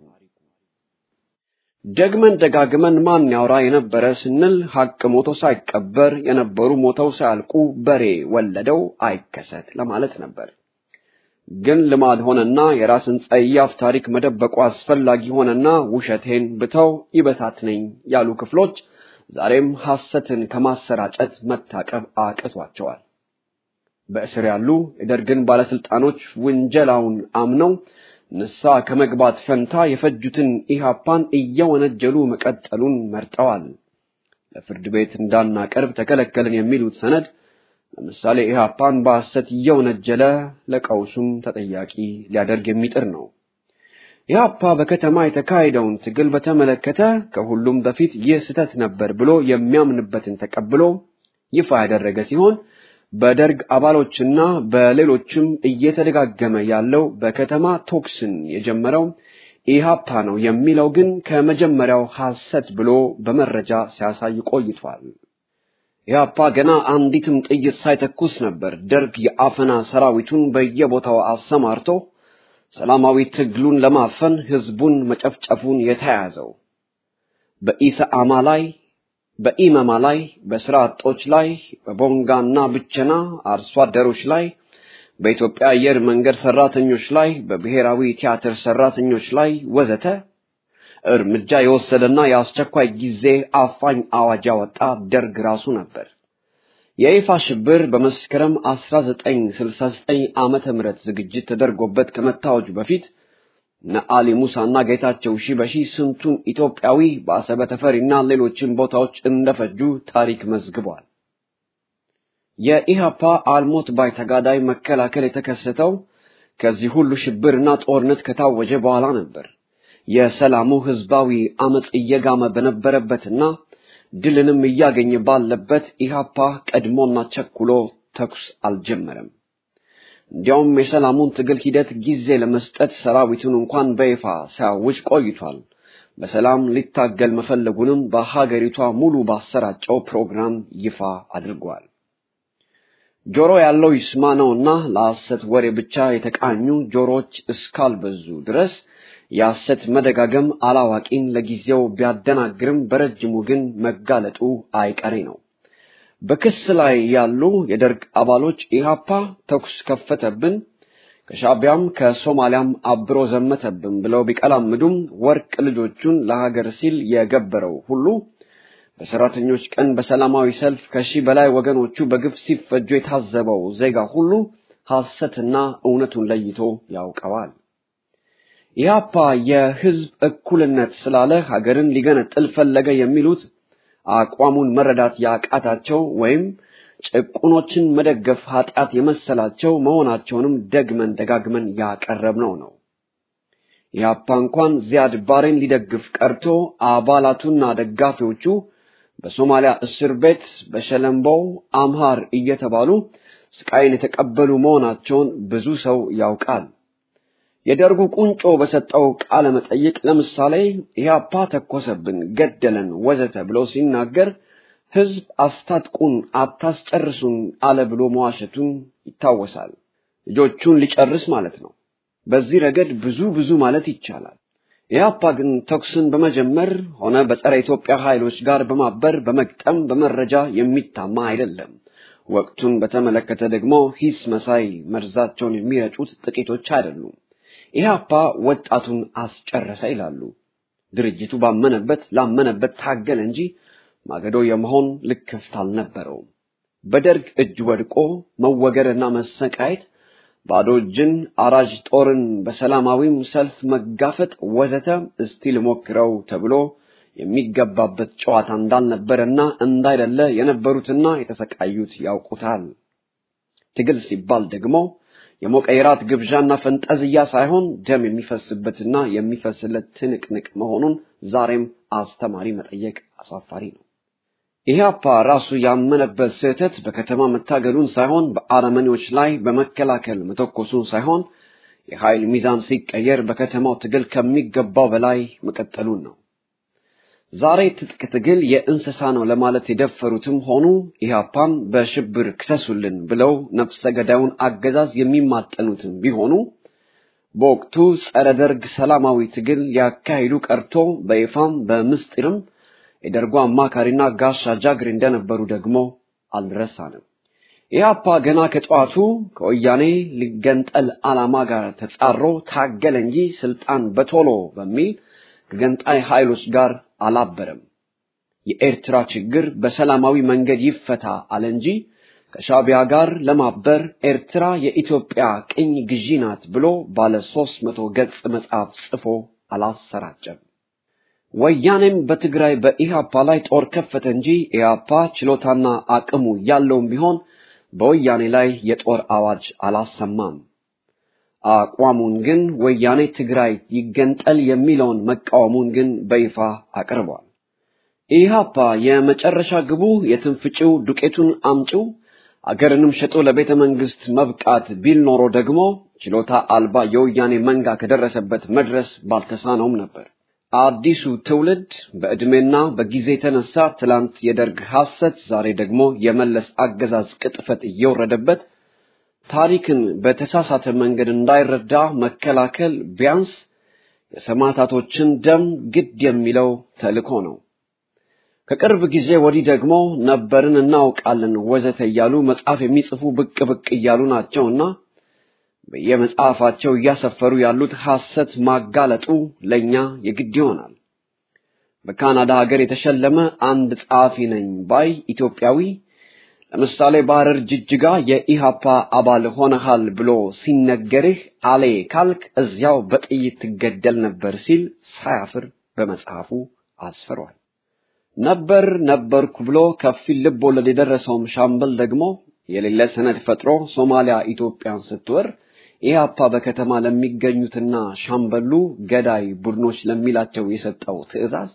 C: ደግመን ደጋግመን ማን ያውራ የነበረ ስንል ሐቅ ሞቶ ሳይቀበር የነበሩ ሞተው ሳያልቁ በሬ ወለደው አይከሰት ለማለት ነበር። ግን ልማድ ሆነና የራስን ጸያፍ ታሪክ መደበቁ አስፈላጊ ሆነና ውሸቴን ብተው ይበታትነኝ ያሉ ክፍሎች ዛሬም ሐሰትን ከማሰራጨት መታቀብ አቅቷቸዋል። በእስር ያሉ የደርግን ባለስልጣኖች ወንጀላውን አምነው ንስሐ ከመግባት ፈንታ የፈጁትን ኢህአፓን እየወነጀሉ መቀጠሉን መርጠዋል። ለፍርድ ቤት እንዳናቀርብ ተከለከልን የሚሉት ሰነድ ለምሳሌ ኢህአፓን በሐሰት እየወነጀለ ለቀውሱም ተጠያቂ ሊያደርግ የሚጥር ነው። ኢህአፓ በከተማ የተካሄደውን ትግል በተመለከተ ከሁሉም በፊት ይህ ስህተት ነበር ብሎ የሚያምንበትን ተቀብሎ ይፋ ያደረገ ሲሆን በደርግ አባሎችና በሌሎችም እየተደጋገመ ያለው በከተማ ቶክስን የጀመረው ኢህአፓ ነው የሚለው ግን ከመጀመሪያው ሐሰት ብሎ በመረጃ ሲያሳይ ቆይቷል። ኢህአፓ ገና አንዲትም ጥይት ሳይተኩስ ነበር ደርግ የአፈና ሰራዊቱን በየቦታው አሰማርቶ ሰላማዊ ትግሉን ለማፈን ህዝቡን መጨፍጨፉን የተያዘው። በኢሰአማ ላይ በኢመማ ላይ በስራ አጦች ላይ በቦንጋና ብቸና አርሶ አደሮች ላይ በኢትዮጵያ አየር መንገድ ሰራተኞች ላይ በብሔራዊ ቲያትር ሰራተኞች ላይ ወዘተ እርምጃ የወሰደና የአስቸኳይ ጊዜ አፋኝ አዋጅ ያወጣ ደርግ ራሱ ነበር። የይፋ ሽብር በመስከረም አስራ ዘጠኝ ስልሳ ዘጠኝ ዓመተ ምህረት ዝግጅት ተደርጎበት ከመታወጁ በፊት ነአሊ ሙሳና ጌታቸው ሺበሺ ስንቱን ኢትዮጵያዊ በአሰበ ተፈሪና ሌሎችን ቦታዎች እንደፈጁ ታሪክ መዝግቧል። የኢህአፓ አልሞት ባይ ተጋዳይ መከላከል የተከሰተው ከዚህ ሁሉ ሽብርና ጦርነት ከታወጀ በኋላ ነበር። የሰላሙ ህዝባዊ አመጽ እየጋመ በነበረበትና ድልንም እያገኘ ባለበት ኢህአፓ ቀድሞና ቸኩሎ ተኩስ አልጀመረም። እንዲያውም የሰላሙን ትግል ሂደት ጊዜ ለመስጠት ሰራዊቱን እንኳን በይፋ ሲያውጅ ቆይቷል። በሰላም ሊታገል መፈለጉንም በሀገሪቷ ሙሉ ባሰራጨው ፕሮግራም ይፋ አድርጓል። ጆሮ ያለው ይስማ ነውና ለሐሰት ወሬ ብቻ የተቃኙ ጆሮች እስካልበዙ ድረስ የሐሰት መደጋገም አላዋቂን ለጊዜው ቢያደናግርም በረጅሙ ግን መጋለጡ አይቀሬ ነው። በክስ ላይ ያሉ የደርግ አባሎች ኢህአፓ ተኩስ ከፈተብን ከሻቢያም ከሶማሊያም አብሮ ዘመተብን ብለው ቢቀላምዱም ወርቅ ልጆቹን ለሀገር ሲል የገበረው ሁሉ በሰራተኞች ቀን በሰላማዊ ሰልፍ ከሺህ በላይ ወገኖቹ በግፍ ሲፈጁ የታዘበው ዜጋ ሁሉ ሐሰትና እውነቱን ለይቶ ያውቀዋል። ኢህአፓ የህዝብ እኩልነት ስላለ ሀገርን ሊገነጥል ፈለገ የሚሉት አቋሙን መረዳት ያቃታቸው ወይም ጭቁኖችን መደገፍ ኃጢአት የመሰላቸው መሆናቸውንም ደግመን ደጋግመን ያቀረብነው ነው። ኢህአፓ እንኳን ዚያድ ባሬን ሊደግፍ ቀርቶ አባላቱና ደጋፊዎቹ በሶማሊያ እስር ቤት በሸለምቦ አምሃር እየተባሉ ስቃይን የተቀበሉ መሆናቸውን ብዙ ሰው ያውቃል። የደርጉ ቁንጮ በሰጠው ቃለ መጠይቅ ለምሳሌ ኢህአፓ ተኮሰብን፣ ገደለን ወዘተ ብሎ ሲናገር ህዝብ አስታጥቁን አታስጨርሱን አለ ብሎ መዋሸቱን ይታወሳል። ልጆቹን ሊጨርስ ማለት ነው። በዚህ ረገድ ብዙ ብዙ ማለት ይቻላል። ኢህአፓ ግን ተኩስን በመጀመር ሆነ በጸረ ኢትዮጵያ ኃይሎች ጋር በማበር በመግጠም በመረጃ የሚታማ አይደለም። ወቅቱን በተመለከተ ደግሞ ሂስ መሳይ መርዛቸውን የሚረጩት ጥቂቶች አይደሉም። ኢህአፓ ወጣቱን አስጨረሰ ይላሉ። ድርጅቱ ባመነበት ላመነበት ታገለ እንጂ ማገዶ የመሆን ልክፍት አልነበረውም። በደርግ እጅ ወድቆ መወገርና መሰቃየት፣ ባዶ እጅን አራጅ ጦርን በሰላማዊም ሰልፍ መጋፈጥ ወዘተ እስቲ ልሞክረው ተብሎ የሚገባበት ጨዋታ እንዳልነበረና እንዳይደለ የነበሩትና የተሰቃዩት ያውቁታል። ትግል ሲባል ደግሞ የሞቀ የራት ግብዣና ፈንጠዝያ ሳይሆን ደም የሚፈስበትና የሚፈስለት ትንቅንቅ መሆኑን ዛሬም አስተማሪ መጠየቅ አሳፋሪ ነው። ኢህአፓ ራሱ ያመነበት ስህተት በከተማ መታገሉን ሳይሆን በአረመኔዎች ላይ በመከላከል መተኮሱን ሳይሆን የኃይል ሚዛን ሲቀየር በከተማው ትግል ከሚገባው በላይ መቀጠሉን ነው። ዛሬ ትጥቅ ትግል የእንስሳ ነው ለማለት የደፈሩትም ሆኑ ኢህአፓን በሽብር ክሰሱልን ብለው ነፍሰ ገዳዩን አገዛዝ የሚማጠኑትም ቢሆኑ በወቅቱ ጸረ ደርግ ሰላማዊ ትግል ያካሂዱ ቀርቶ በይፋም በምስጢርም የደርጉ አማካሪና ጋሻ ጃግሬ እንደነበሩ ደግሞ አልረሳንም። ኢህአፓ ገና ከጧቱ ከወያኔ ሊገንጠል ዓላማ ጋር ተጻሮ ታገለ እንጂ ስልጣን በቶሎ በሚል ከገንጣይ ኃይሎች ጋር አላበረም። የኤርትራ ችግር በሰላማዊ መንገድ ይፈታ አለ እንጂ ከሻቢያ ጋር ለማበር ኤርትራ የኢትዮጵያ ቅኝ ግዢ ናት ብሎ ባለ ሦስት መቶ ገጽ መጽሐፍ ጽፎ አላሰራጨም። ወያኔም በትግራይ በኢህአፓ ላይ ጦር ከፈተ እንጂ ኢህአፓ ችሎታና አቅሙ ያለውም ቢሆን በወያኔ ላይ የጦር አዋጅ አላሰማም። አቋሙን ግን ወያኔ ትግራይ ይገንጠል የሚለውን መቃወሙን ግን በይፋ አቅርቧል። ኢህአፓ የመጨረሻ ግቡ የትንፍጪው ዱቄቱን አምጪው አገርንም ሸጦ ለቤተ መንግስት መብቃት ቢል ኖሮ ደግሞ ችሎታ አልባ የወያኔ መንጋ ከደረሰበት መድረስ ባልተሳነውም ነበር። አዲሱ ትውልድ በእድሜና በጊዜ የተነሳ ትላንት የደርግ ሐሰት ዛሬ ደግሞ የመለስ አገዛዝ ቅጥፈት እየወረደበት ታሪክን በተሳሳተ መንገድ እንዳይረዳ መከላከል ቢያንስ የሰማዕታቶችን ደም ግድ የሚለው ተልእኮ ነው። ከቅርብ ጊዜ ወዲህ ደግሞ ነበርን እናውቃለን ወዘተ እያሉ መጽሐፍ የሚጽፉ ብቅ ብቅ እያሉ ናቸውና በየመጽሐፋቸው እያሰፈሩ ያሉት ሐሰት ማጋለጡ ለኛ የግድ ይሆናል። በካናዳ ሀገር የተሸለመ አንድ ጸሐፊ ነኝ ባይ ኢትዮጵያዊ ለምሳሌ ባረር ጅጅጋ የኢሃፓ አባል ሆነሃል ብሎ ሲነገርህ አሌ ካልክ እዚያው በጥይት ትገደል ነበር ሲል ሳያፍር በመጽሐፉ አስፈሯል። ነበር ነበርኩ ብሎ ከፊል ልብ ወለድ የደረሰውም ሻምበል ደግሞ የሌለ ሰነድ ፈጥሮ ሶማሊያ ኢትዮጵያን ስትወር ኢሃፓ በከተማ ለሚገኙትና ሻምበሉ ገዳይ ቡድኖች ለሚላቸው የሰጠው ትዕዛዝ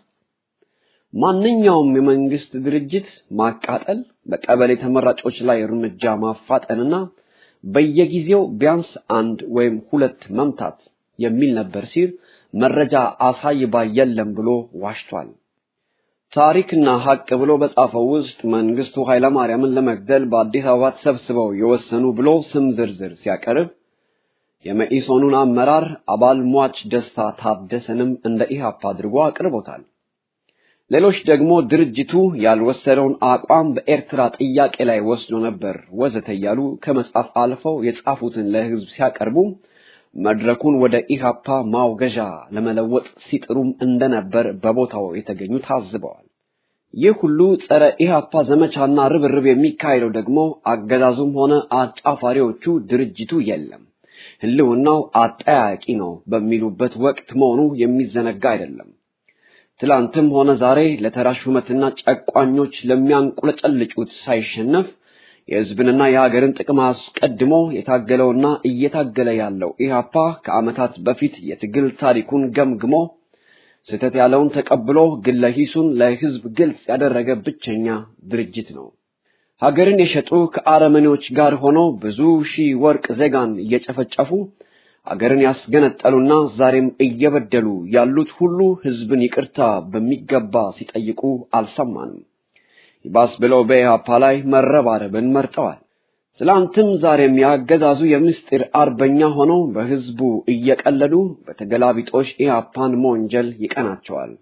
C: ማንኛውም የመንግስት ድርጅት ማቃጠል፣ በቀበሌ ተመራጮች ላይ እርምጃ ማፋጠንና በየጊዜው ቢያንስ አንድ ወይም ሁለት መምታት የሚል ነበር ሲል መረጃ አሳይባ የለም ብሎ ዋሽቷል። ታሪክና ሐቅ ብሎ በጻፈው ውስጥ መንግስቱ ኃይለ ማርያምን ለመግደል በአዲስ አበባ ተሰብስበው የወሰኑ ብሎ ስም ዝርዝር ሲያቀርብ የመኢሶኑን አመራር አባል ሟች ደስታ ታደሰንም እንደ ኢሃፓ አድርጎ አቅርቦታል። ሌሎች ደግሞ ድርጅቱ ያልወሰደውን አቋም በኤርትራ ጥያቄ ላይ ወስዶ ነበር ወዘተ እያሉ ከመጻፍ አልፈው የጻፉትን ለህዝብ ሲያቀርቡ መድረኩን ወደ ኢሃፓ ማውገዣ ለመለወጥ ሲጥሩም እንደነበር በቦታው የተገኙ ታዝበዋል። ይህ ሁሉ ጸረ ኢሃፓ ዘመቻና ርብርብ የሚካሄደው ደግሞ አገዛዙም ሆነ አጫፋሪዎቹ ድርጅቱ የለም ህልውናው አጠያቂ ነው በሚሉበት ወቅት መሆኑ የሚዘነጋ አይደለም። ትላንትም ሆነ ዛሬ ለተራሹመትና ጨቋኞች ለሚያንቁለጨልጩት ሳይሸነፍ የህዝብንና የሀገርን ጥቅም አስቀድሞ የታገለውና እየታገለ ያለው ኢሃፓ ከዓመታት በፊት የትግል ታሪኩን ገምግሞ ስህተት ያለውን ተቀብሎ ግለሂሱን ለህዝብ ግልጽ ያደረገ ብቸኛ ድርጅት ነው። ሀገርን የሸጡ ከአረመኔዎች ጋር ሆነው ብዙ ሺህ ወርቅ ዜጋን እየጨፈጨፉ ሀገርን ያስገነጠሉና ዛሬም እየበደሉ ያሉት ሁሉ ህዝብን ይቅርታ በሚገባ ሲጠይቁ አልሰማንም። ይባስ ብለው በኢሃፓ ላይ መረባረብን መርጠዋል። ትላንትም ዛሬም ያገዛዙ የምስጢር አርበኛ ሆነው በህዝቡ እየቀለዱ በተገላቢጦሽ ኢሃፓን ሞንጀል ይቀናቸዋል።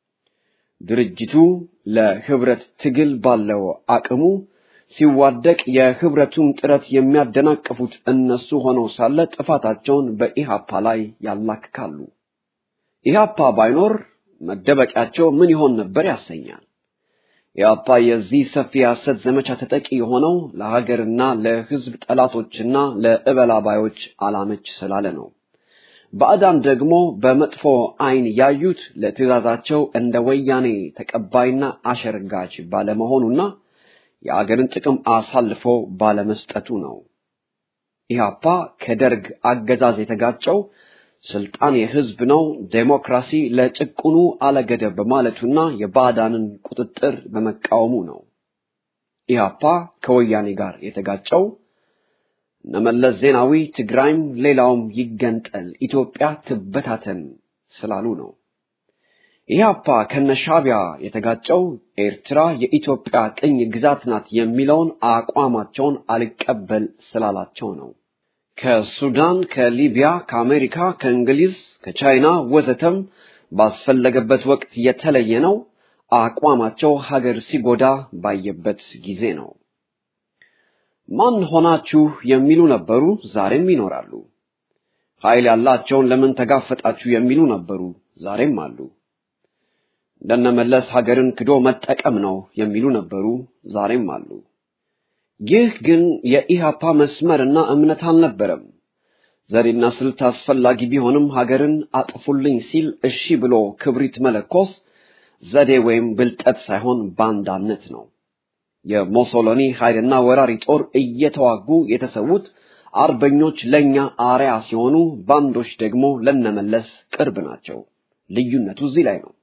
C: ድርጅቱ ለህብረት ትግል ባለው አቅሙ ሲዋደቅ የህብረቱን ጥረት የሚያደናቅፉት እነሱ ሆነው ሳለ ጥፋታቸውን በኢሃፓ ላይ ያላክካሉ። ኢሃፓ ባይኖር መደበቂያቸው ምን ይሆን ነበር ያሰኛል። ኢሃፓ የዚህ ሰፊ ሐሰት ዘመቻ ተጠቂ የሆነው ለሀገርና ለህዝብ ጠላቶችና ለእበላባዮች አላመች ስላለ ነው። ባዕዳን ደግሞ በመጥፎ አይን ያዩት ለትዕዛዛቸው እንደ ወያኔ ተቀባይና አሸርጋጅ ባለመሆኑና የአገርን ጥቅም አሳልፎ ባለመስጠቱ ነው። ኢሃፓ ከደርግ አገዛዝ የተጋጨው ስልጣን የህዝብ ነው፣ ዴሞክራሲ ለጭቁኑ አለገደብ በማለቱና የባዕዳንን ቁጥጥር በመቃወሙ ነው። ኢሃፓ ከወያኔ ጋር የተጋጨው እነመለስ ዜናዊ ትግራይም ሌላውም ይገንጠል ኢትዮጵያ ትበታተን ስላሉ ነው። ኢህአፓ ከነሻቢያ የተጋጨው ኤርትራ የኢትዮጵያ ቅኝ ግዛት ናት የሚለውን አቋማቸውን አልቀበል ስላላቸው ነው። ከሱዳን፣ ከሊቢያ፣ ከአሜሪካ፣ ከእንግሊዝ፣ ከቻይና ወዘተም ባስፈለገበት ወቅት የተለየ ነው። አቋማቸው ሀገር ሲጎዳ ባየበት ጊዜ ነው። ማን ሆናችሁ የሚሉ ነበሩ፣ ዛሬም ይኖራሉ። ኃይል ያላቸውን ለምን ተጋፈጣችሁ የሚሉ ነበሩ፣ ዛሬም አሉ። እንደነመለስ ሀገርን ክዶ መጠቀም ነው የሚሉ ነበሩ፣ ዛሬም አሉ። ይህ ግን የኢህአፓ መስመርና እምነት አልነበረም። ዘዴና ስልት አስፈላጊ ቢሆንም ሀገርን አጥፉልኝ ሲል እሺ ብሎ ክብሪት መለኮስ ዘዴ ወይም ብልጠት ሳይሆን ባንዳነት ነው። የሞሶሎኒ ኃይልና ወራሪ ጦር እየተዋጉ የተሰዉት አርበኞች ለኛ አርያ ሲሆኑ፣ ባንዶች ደግሞ ለነመለስ ቅርብ ናቸው። ልዩነቱ እዚህ ላይ ነው።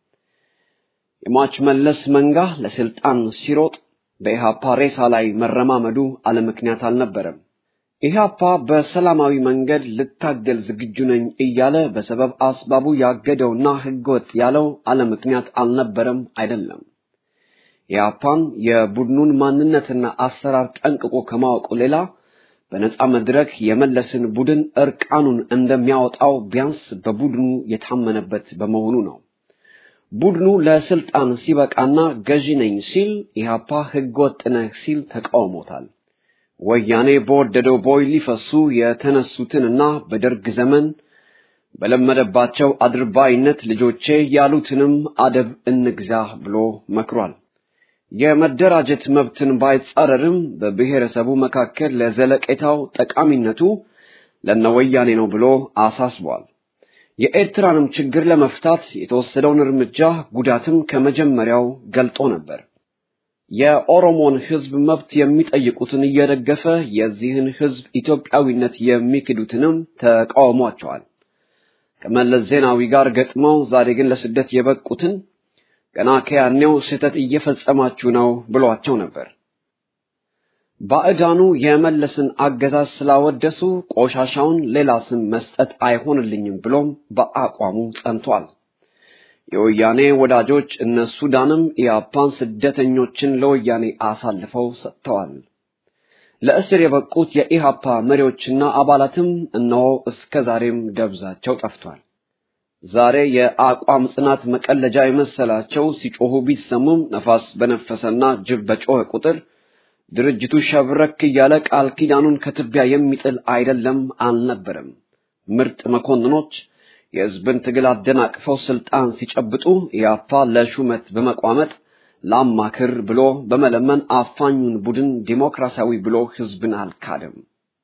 C: የሟች መለስ መንጋ ለስልጣን ሲሮጥ በኢህአፓ ሬሳ ላይ መረማመዱ አለምክንያት አልነበረም። ኢህአፓ በሰላማዊ መንገድ ልታገል ዝግጁ ነኝ እያለ በሰበብ አስባቡ ያገደውና ህገወጥ ያለው አለምክንያት አልነበረም አይደለም። ኢህአፓን የቡድኑን ማንነትና አሰራር ጠንቅቆ ከማወቁ ሌላ በነጻ መድረክ የመለስን ቡድን እርቃኑን እንደሚያወጣው ቢያንስ በቡድኑ የታመነበት በመሆኑ ነው። ቡድኑ ለስልጣን ሲበቃና ገዢ ነኝ ሲል ኢህአፓ ህገወጥ ነህ ሲል ተቃውሞታል። ወያኔ በወደደው ቦይ ሊፈሱ የተነሱትንና በደርግ ዘመን በለመደባቸው አድርባይነት ልጆቼ ያሉትንም አደብ እንግዛ ብሎ መክሯል። የመደራጀት መብትን ባይጻረርም በብሔረሰቡ መካከል ለዘለቄታው ጠቃሚነቱ ለነወያኔ ነው ብሎ አሳስቧል። የኤርትራንም ችግር ለመፍታት የተወሰደውን እርምጃ ጉዳትም ከመጀመሪያው ገልጦ ነበር። የኦሮሞን ህዝብ መብት የሚጠይቁትን እየደገፈ የዚህን ህዝብ ኢትዮጵያዊነት የሚክዱትንም ተቃውሟቸዋል። ከመለስ ዜናዊ ጋር ገጥመው ዛሬ ግን ለስደት የበቁትን ገና ከያኔው ስህተት እየፈጸማችሁ ነው ብሏቸው ነበር። ባዕዳኑ የመለስን አገዛዝ ስላወደሱ ቆሻሻውን ሌላ ስም መስጠት አይሆንልኝም ብሎም በአቋሙ ጸንቷል። የወያኔ ወዳጆች እነ ሱዳንም ኢህአፓን ስደተኞችን ለወያኔ አሳልፈው ሰጥተዋል። ለእስር የበቁት የኢህአፓ መሪዎችና አባላትም እነሆ እስከዛሬም ደብዛቸው ጠፍቷል። ዛሬ የአቋም ጽናት መቀለጃ የመሰላቸው ሲጮሁ ቢሰሙም ነፋስ በነፈሰና ጅብ በጮኸ ቁጥር ድርጅቱ ሸብረክ እያለ ቃል ኪዳኑን ከትቢያ የሚጥል አይደለም አልነበረም። ምርጥ መኮንኖች የህዝብን ትግል አደናቅፈው ስልጣን ሲጨብጡ ኢህአፓ ለሹመት በመቋመጥ ላማክር ብሎ በመለመን አፋኙን ቡድን ዲሞክራሲያዊ ብሎ ህዝብን አልካደም።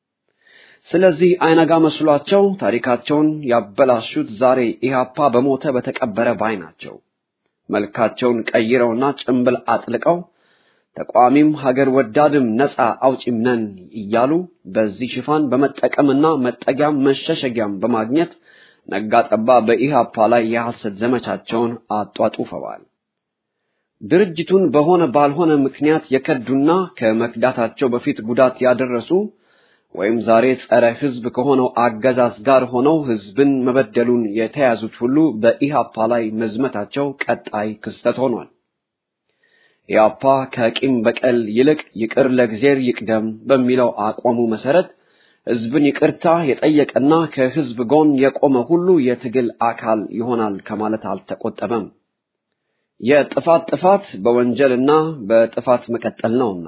C: ስለዚህ አይነጋ መስሏቸው ታሪካቸውን ያበላሹት ዛሬ ኢህአፓ በሞተ በተቀበረ ባይ ናቸው። መልካቸውን ቀይረውና ጭንብል አጥልቀው ተቋሚም ሀገር ወዳድም ነፃ አውጪም ነን እያሉ በዚህ ሽፋን በመጠቀምና መጠጊያም መሸሸጊያም በማግኘት ነጋጠባ በኢህአፓ ላይ የሐሰት ዘመቻቸውን አጧጡፈዋል። ድርጅቱን በሆነ ባልሆነ ምክንያት የከዱና ከመክዳታቸው በፊት ጉዳት ያደረሱ ወይም ዛሬ ጸረ ህዝብ ከሆነው አገዛዝ ጋር ሆነው ህዝብን መበደሉን የተያዙት ሁሉ በኢህአፓ ላይ መዝመታቸው ቀጣይ ክስተት ሆኗል። ኢህአፓ ከቂም በቀል ይልቅ ይቅር ለእግዚአብሔር ይቅደም በሚለው አቋሙ መሰረት ህዝብን ይቅርታ የጠየቀና ከህዝብ ጎን የቆመ ሁሉ የትግል አካል ይሆናል ከማለት አልተቆጠበም። የጥፋት ጥፋት በወንጀልና በጥፋት መቀጠል ነውና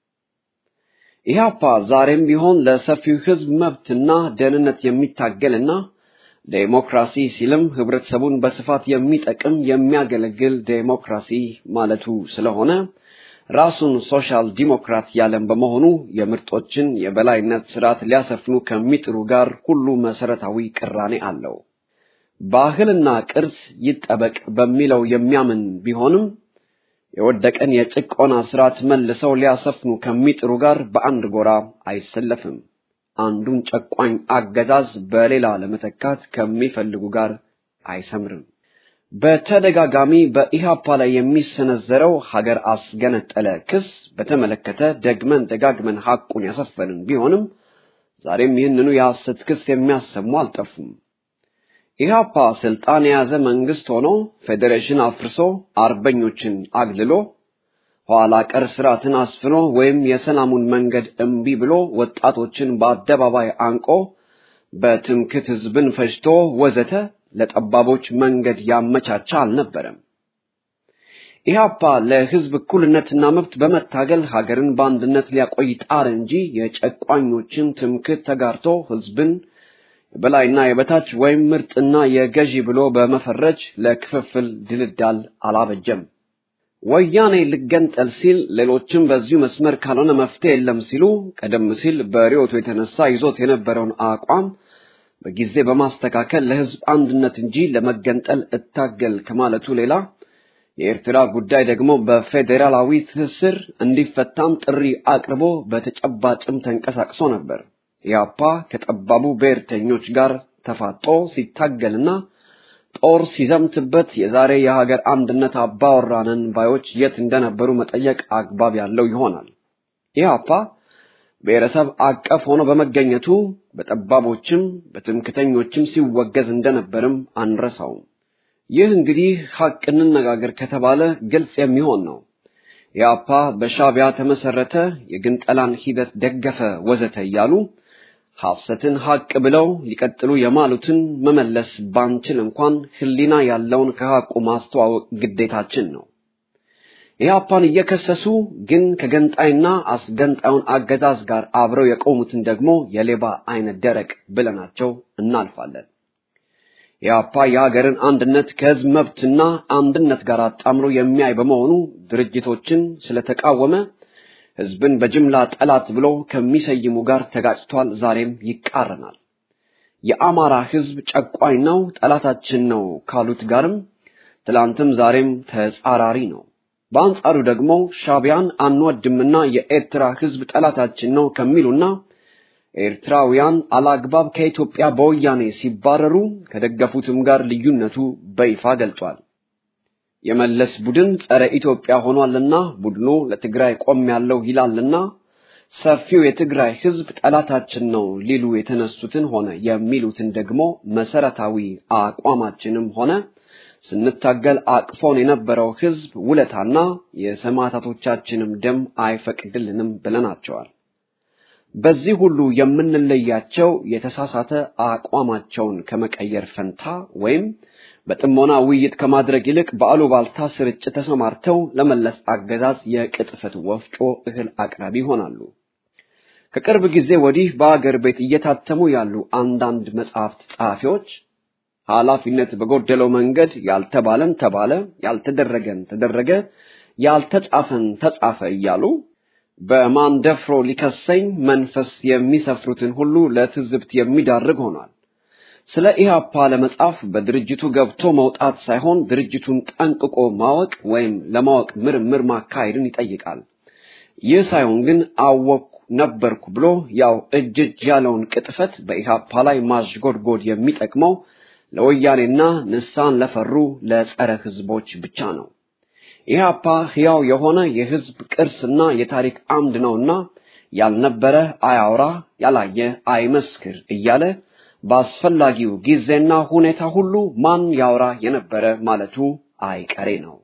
C: ኢህአፓ ዛሬም ቢሆን ለሰፊው ህዝብ መብትና ደህንነት የሚታገልና ዴሞክራሲ ሲልም ህብረተሰቡን በስፋት የሚጠቅም የሚያገለግል ዴሞክራሲ ማለቱ ስለሆነ ራሱን ሶሻል ዲሞክራት ያለም በመሆኑ የምርጦችን የበላይነት ስርዓት ሊያሰፍኑ ከሚጥሩ ጋር ሁሉ መሰረታዊ ቅራኔ አለው። ባህልና ቅርስ ይጠበቅ በሚለው የሚያምን ቢሆንም የወደቀን የጭቆና ስርዓት መልሰው ሊያሰፍኑ ከሚጥሩ ጋር በአንድ ጎራ አይሰለፍም። አንዱን ጨቋኝ አገዛዝ በሌላ ለመተካት ከሚፈልጉ ጋር አይሰምርም። በተደጋጋሚ በኢህአፓ ላይ የሚሰነዘረው ሀገር አስገነጠለ ክስ በተመለከተ ደግመን ደጋግመን ሐቁን ያሰፈንን ቢሆንም ዛሬም ይህንኑ የሐሰት ክስ የሚያሰሙ አልጠፉም። ኢህአፓ ስልጣን የያዘ መንግስት ሆኖ ፌዴሬሽን አፍርሶ አርበኞችን አግልሎ ኋላ ቀር ስርዓትን አስፍኖ ወይም የሰላሙን መንገድ እምቢ ብሎ ወጣቶችን በአደባባይ አንቆ በትምክህት ህዝብን ፈጅቶ ወዘተ ለጠባቦች መንገድ ያመቻቻ አልነበረም። ኢህአፓ ለህዝብ እኩልነትና መብት በመታገል ሀገርን በአንድነት ሊያቆይ ጣር እንጂ የጨቋኞችን ትምክህት ተጋርቶ ህዝብን በላይና የበታች ወይም ምርጥና የገዢ ብሎ በመፈረጅ ለክፍፍል ድልዳል አላበጀም። ወያኔ ልገንጠል ሲል ሌሎችም በዚሁ መስመር ካልሆነ መፍትሄ የለም ሲሉ ቀደም ሲል በሪዮቱ የተነሳ ይዞት የነበረውን አቋም በጊዜ በማስተካከል ለህዝብ አንድነት እንጂ ለመገንጠል እታገል ከማለቱ ሌላ የኤርትራ ጉዳይ ደግሞ በፌዴራላዊ ትስስር እንዲፈታም ጥሪ አቅርቦ በተጨባጭም ተንቀሳቅሶ ነበር። ኢህአፓ ከጠባቡ ብሔርተኞች ጋር ተፋጦ ሲታገልና ጦር ሲዘምትበት የዛሬ የሀገር አንድነት አባወራንን ባዮች የት እንደነበሩ መጠየቅ አግባብ ያለው ይሆናል። ኢህአፓ ብሔረሰብ አቀፍ ሆኖ በመገኘቱ በጠባቦችም በትምክህተኞችም ሲወገዝ እንደነበርም አንረሳውም። ይህ እንግዲህ ሐቅ እንነጋገር ከተባለ ግልጽ የሚሆን ነው። ኢህአፓ በሻዕቢያ ተመሰረተ፣ የግንጠላን ሂደት ደገፈ ወዘተ እያሉ ሐሰትን ሐቅ ብለው ሊቀጥሉ የማሉትን መመለስ ባንችል እንኳን ህሊና ያለውን ከሐቁ ማስተዋወቅ ግዴታችን ነው። ኢህአፓን እየከሰሱ ግን ከገንጣይና አስገንጣዩን አገዛዝ ጋር አብረው የቆሙትን ደግሞ የሌባ አይነት ደረቅ ብለናቸው እናልፋለን። ኢህአፓ የሀገርን አንድነት ከህዝብ መብትና አንድነት ጋር አጣምሮ የሚያይ በመሆኑ ድርጅቶችን ስለተቃወመ ህዝብን በጅምላ ጠላት ብሎ ከሚሰይሙ ጋር ተጋጭቷል፣ ዛሬም ይቃረናል። የአማራ ህዝብ ጨቋኝ ነው፣ ጠላታችን ነው ካሉት ጋርም ትላንትም ዛሬም ተጻራሪ ነው። በአንጻሩ ደግሞ ሻዕቢያን አንወድምና የኤርትራ ህዝብ ጠላታችን ነው ከሚሉና ኤርትራውያን አላግባብ ከኢትዮጵያ በወያኔ ሲባረሩ ከደገፉትም ጋር ልዩነቱ በይፋ ገልጿል። የመለስ ቡድን ጸረ ኢትዮጵያ ሆኗልና ቡድኑ ለትግራይ ቆም ያለው ይላልና ሰፊው የትግራይ ህዝብ ጠላታችን ነው ሊሉ የተነሱትን ሆነ የሚሉትን ደግሞ መሰረታዊ አቋማችንም ሆነ ስንታገል አቅፎን የነበረው ህዝብ ውለታና የሰማዕታቶቻችንም ደም አይፈቅድልንም ብለናቸዋል። በዚህ ሁሉ የምንለያቸው የተሳሳተ አቋማቸውን ከመቀየር ፈንታ ወይም በጥሞና ውይይት ከማድረግ ይልቅ በአሉባልታ ስርጭት ተሰማርተው ለመለስ አገዛዝ የቅጥፈት ወፍጮ እህል አቅራቢ ይሆናሉ። ከቅርብ ጊዜ ወዲህ በአገር ቤት እየታተሙ ያሉ አንዳንድ መጽሐፍት ጸሐፊዎች ኃላፊነት በጎደለው መንገድ ያልተባለን ተባለ፣ ያልተደረገን ተደረገ፣ ያልተጻፈን ተጻፈ እያሉ በማንደፍሮ ሊከሰኝ መንፈስ የሚሰፍሩትን ሁሉ ለትዝብት የሚዳርግ ሆኗል። ስለ ኢህአፓ ለመጻፍ በድርጅቱ ገብቶ መውጣት ሳይሆን ድርጅቱን ጠንቅቆ ማወቅ ወይም ለማወቅ ምርምር ማካሄድን ይጠይቃል። ይህ ሳይሆን ግን አወቅኩ ነበርኩ ብሎ ያው እጅ እጅ ያለውን ቅጥፈት በኢህአፓ ላይ ማሽጎድጎድ የሚጠቅመው ለወያኔና ንሳን ለፈሩ ለጸረ ህዝቦች ብቻ ነው። ኢህአፓ ሕያው የሆነ የህዝብ ቅርስና የታሪክ አምድ ነውና ያልነበረ አያውራ፣ ያላየ አይመስክር እያለ በአስፈላጊው ጊዜና ሁኔታ ሁሉ ማን ያውራ የነበረ ማለቱ አይቀሬ ነው።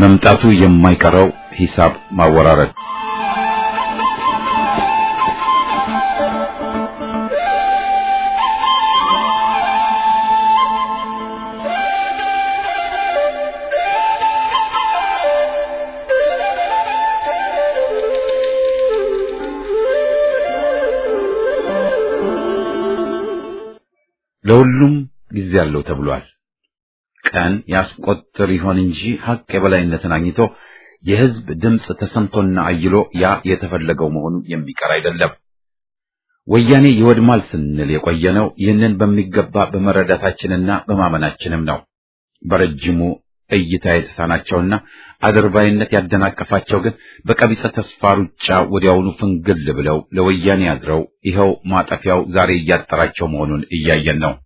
A: መምጣቱ የማይቀረው ሂሳብ ማወራረድ። ለሁሉም ጊዜ አለው ተብሏል። ቀን ያስቆጥር ይሆን እንጂ ሐቅ የበላይነትን አግኝቶ የሕዝብ ድምጽ ተሰምቶና አይሎ ያ የተፈለገው መሆኑ የሚቀር አይደለም። ወያኔ ይወድማል ስንል የቆየነው ይህንን በሚገባ በመረዳታችንና በማመናችንም ነው። በረጅሙ እይታ የተሳናቸውና አድርባይነት ያደናቀፋቸው ግን በቀቢጸ ተስፋ ሩጫ ወዲያውኑ ፍንግል ብለው ለወያኔ አድረው ይኸው ማጠፊያው ዛሬ እያጠራቸው መሆኑን እያየን ነው።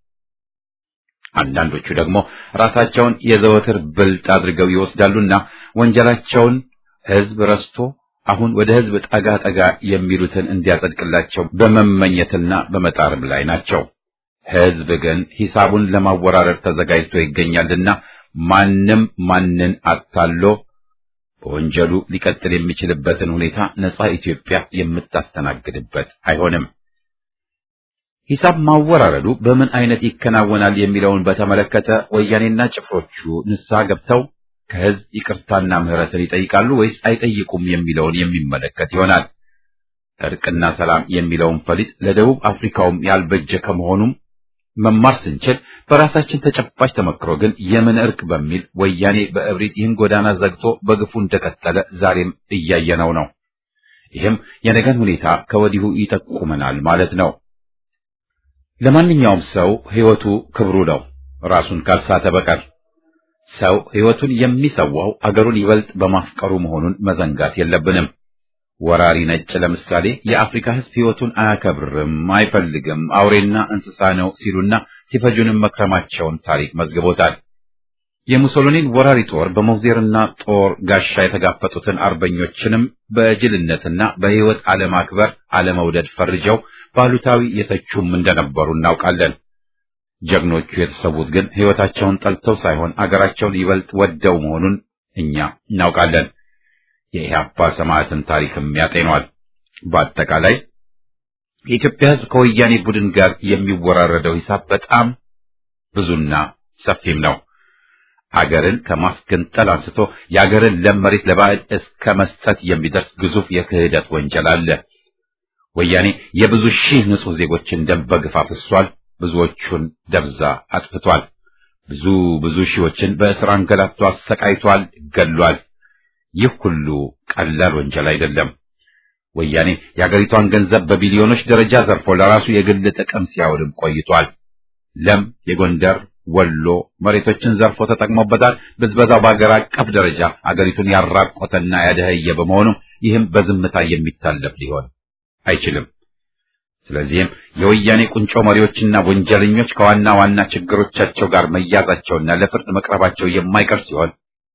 A: አንዳንዶቹ ደግሞ ራሳቸውን የዘወትር ብልጥ አድርገው ይወስዳሉና ወንጀላቸውን ሕዝብ ረስቶ አሁን ወደ ሕዝብ ጠጋ ጠጋ የሚሉትን እንዲያጸድቅላቸው በመመኘትና በመጣርም ላይ ናቸው። ሕዝብ ግን ሂሳቡን ለማወራረድ ተዘጋጅቶ ይገኛልና ማንም ማንን አታሎ በወንጀሉ ሊቀጥል የሚችልበትን ሁኔታ ነጻ ኢትዮጵያ የምታስተናግድበት አይሆንም። ሂሳብ ማወራረዱ በምን አይነት ይከናወናል የሚለውን በተመለከተ ወያኔና ጭፍሮቹ ንስሐ ገብተው ከሕዝብ ይቅርታና ምህረትን ይጠይቃሉ ወይስ አይጠይቁም የሚለውን የሚመለከት ይሆናል። እርቅና ሰላም የሚለውን ፈሊጥ ለደቡብ አፍሪካውም ያልበጀ ከመሆኑም መማር ስንችል በራሳችን ተጨባጭ ተመክሮ ግን የምን እርቅ በሚል ወያኔ በእብሪት ይህን ጎዳና ዘግቶ በግፉ እንደቀጠለ ዛሬም እያየነው ነው። ይህም የነገን ሁኔታ ከወዲሁ ይጠቁመናል ማለት ነው። ለማንኛውም ሰው ሕይወቱ ክብሩ ነው፣ ራሱን ካልሳተ በቀር። ሰው ሕይወቱን የሚሰዋው አገሩን ይበልጥ በማፍቀሩ መሆኑን መዘንጋት የለብንም። ወራሪ ነጭ ለምሳሌ የአፍሪካ ሕዝብ ሕይወቱን አያከብርም፣ አይፈልግም፣ አውሬና እንስሳ ነው ሲሉና ሲፈጁንም መክረማቸውን ታሪክ መዝግቦታል። የሙሶሊኒን ወራሪ ጦር በሞዜርና ጦር ጋሻ የተጋፈጡትን አርበኞችንም በጅልነትና በሕይወት አለማክበር አለመውደድ ፈርጀው ባሉታዊ የተቹም እንደነበሩ እናውቃለን። ጀግኖቹ የተሰዉት ግን ሕይወታቸውን ጠልተው ሳይሆን አገራቸውን ይበልጥ ወደው መሆኑን እኛ እናውቃለን። የኢህአፓ ሰማዕትን ታሪክም ያጤኗል። በአጠቃላይ የኢትዮጵያ ሕዝብ ከወያኔ ቡድን ጋር የሚወራረደው ሂሳብ በጣም ብዙና ሰፊም ነው። አገርን ከማስገንጠል አንስቶ የአገርን ለም መሬት ለባዕድ እስከ መስጠት የሚደርስ ግዙፍ የክህደት ወንጀል አለ። ወያኔ የብዙ ሺህ ንጹህ ዜጎችን ደም በግፍ አፍሷል። ብዙዎቹን ደብዛ አጥፍቷል። ብዙ ብዙ ሺዎችን በእስር አንገላቶ አሰቃይቷል፣ ገሏል። ይህ ሁሉ ቀላል ወንጀል አይደለም። ወያኔ የአገሪቷን ገንዘብ በቢሊዮኖች ደረጃ ዘርፎ ለራሱ የግል ጥቅም ሲያውልም ቆይቷል። ለም የጎንደር ወሎ መሬቶችን ዘርፎ ተጠቅሞበታል። ብዝበዛው በአገር አቀፍ ደረጃ አገሪቱን ያራቆተና ያደኸየ በመሆኑ ይህም በዝምታ የሚታለፍ ሊሆን አይችልም። ስለዚህም የወያኔ ቁንጮ መሪዎችና ወንጀለኞች ከዋና ዋና ችግሮቻቸው ጋር መያዛቸውና ለፍርድ መቅረባቸው የማይቀር ሲሆን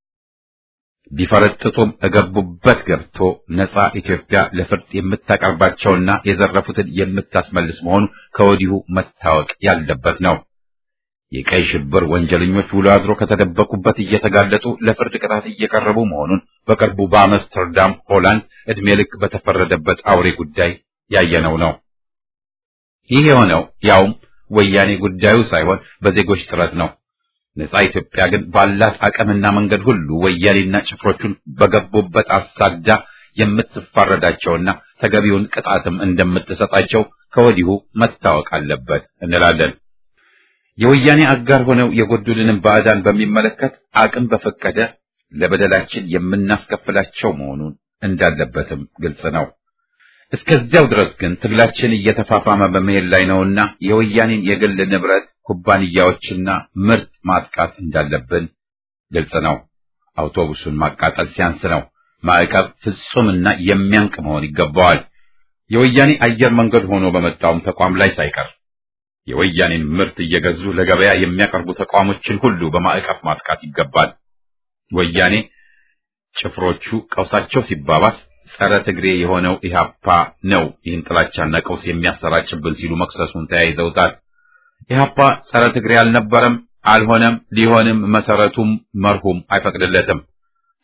A: ቢፈረጥጡም እገቡበት ገብቶ ነጻ ኢትዮጵያ ለፍርድ የምታቀርባቸውና የዘረፉትን የምታስመልስ መሆኑ ከወዲሁ መታወቅ ያለበት ነው። የቀይ ሽብር ወንጀለኞች ውሎ አድሮ ከተደበቁበት እየተጋለጡ ለፍርድ ቅጣት እየቀረቡ መሆኑን በቅርቡ በአምስተርዳም ሆላንድ ዕድሜ ልክ በተፈረደበት አውሬ ጉዳይ ያየነው ነው። ይህ የሆነው ያውም ወያኔ ጉዳዩ ሳይሆን በዜጎች ጥረት ነው። ነጻ ኢትዮጵያ ግን ባላት አቅምና መንገድ ሁሉ ወያኔና ጭፍሮቹን በገቡበት አሳዳ የምትፋረዳቸውና ተገቢውን ቅጣትም እንደምትሰጣቸው ከወዲሁ መታወቅ አለበት እንላለን። የወያኔ አጋር ሆነው የጎዱልንም ባዕዳን በሚመለከት አቅም በፈቀደ ለበደላችን የምናስከፍላቸው መሆኑን እንዳለበትም ግልጽ ነው። እስከዚያው ድረስ ግን ትግላችን እየተፋፋመ በመሄድ ላይ ነውና የወያኔን የግል ንብረት ኩባንያዎችና ምርት ማጥቃት እንዳለብን ግልጽ ነው። አውቶቡሱን ማቃጠል ሲያንስ ነው ማዕቀብ ፍጹምና የሚያንቅ መሆን ይገባዋል። የወያኔ አየር መንገድ ሆኖ በመጣውም ተቋም ላይ ሳይቀር የወያኔን ምርት እየገዙ ለገበያ የሚያቀርቡ ተቋሞችን ሁሉ በማዕቀብ ማጥቃት ይገባል። ወያኔ ጭፍሮቹ ቀውሳቸው ሲባባስ ጸረ ትግሬ የሆነው ኢህአፓ ነው ይህን ጥላቻና ቀውስ የሚያሰራጭብን ሲሉ መክሰሱን ተያይዘውታል። ኢህአፓ ጸረ ትግሬ አልነበረም፣ አልሆነም፣ ሊሆንም መሰረቱም መርሁም አይፈቅድለትም።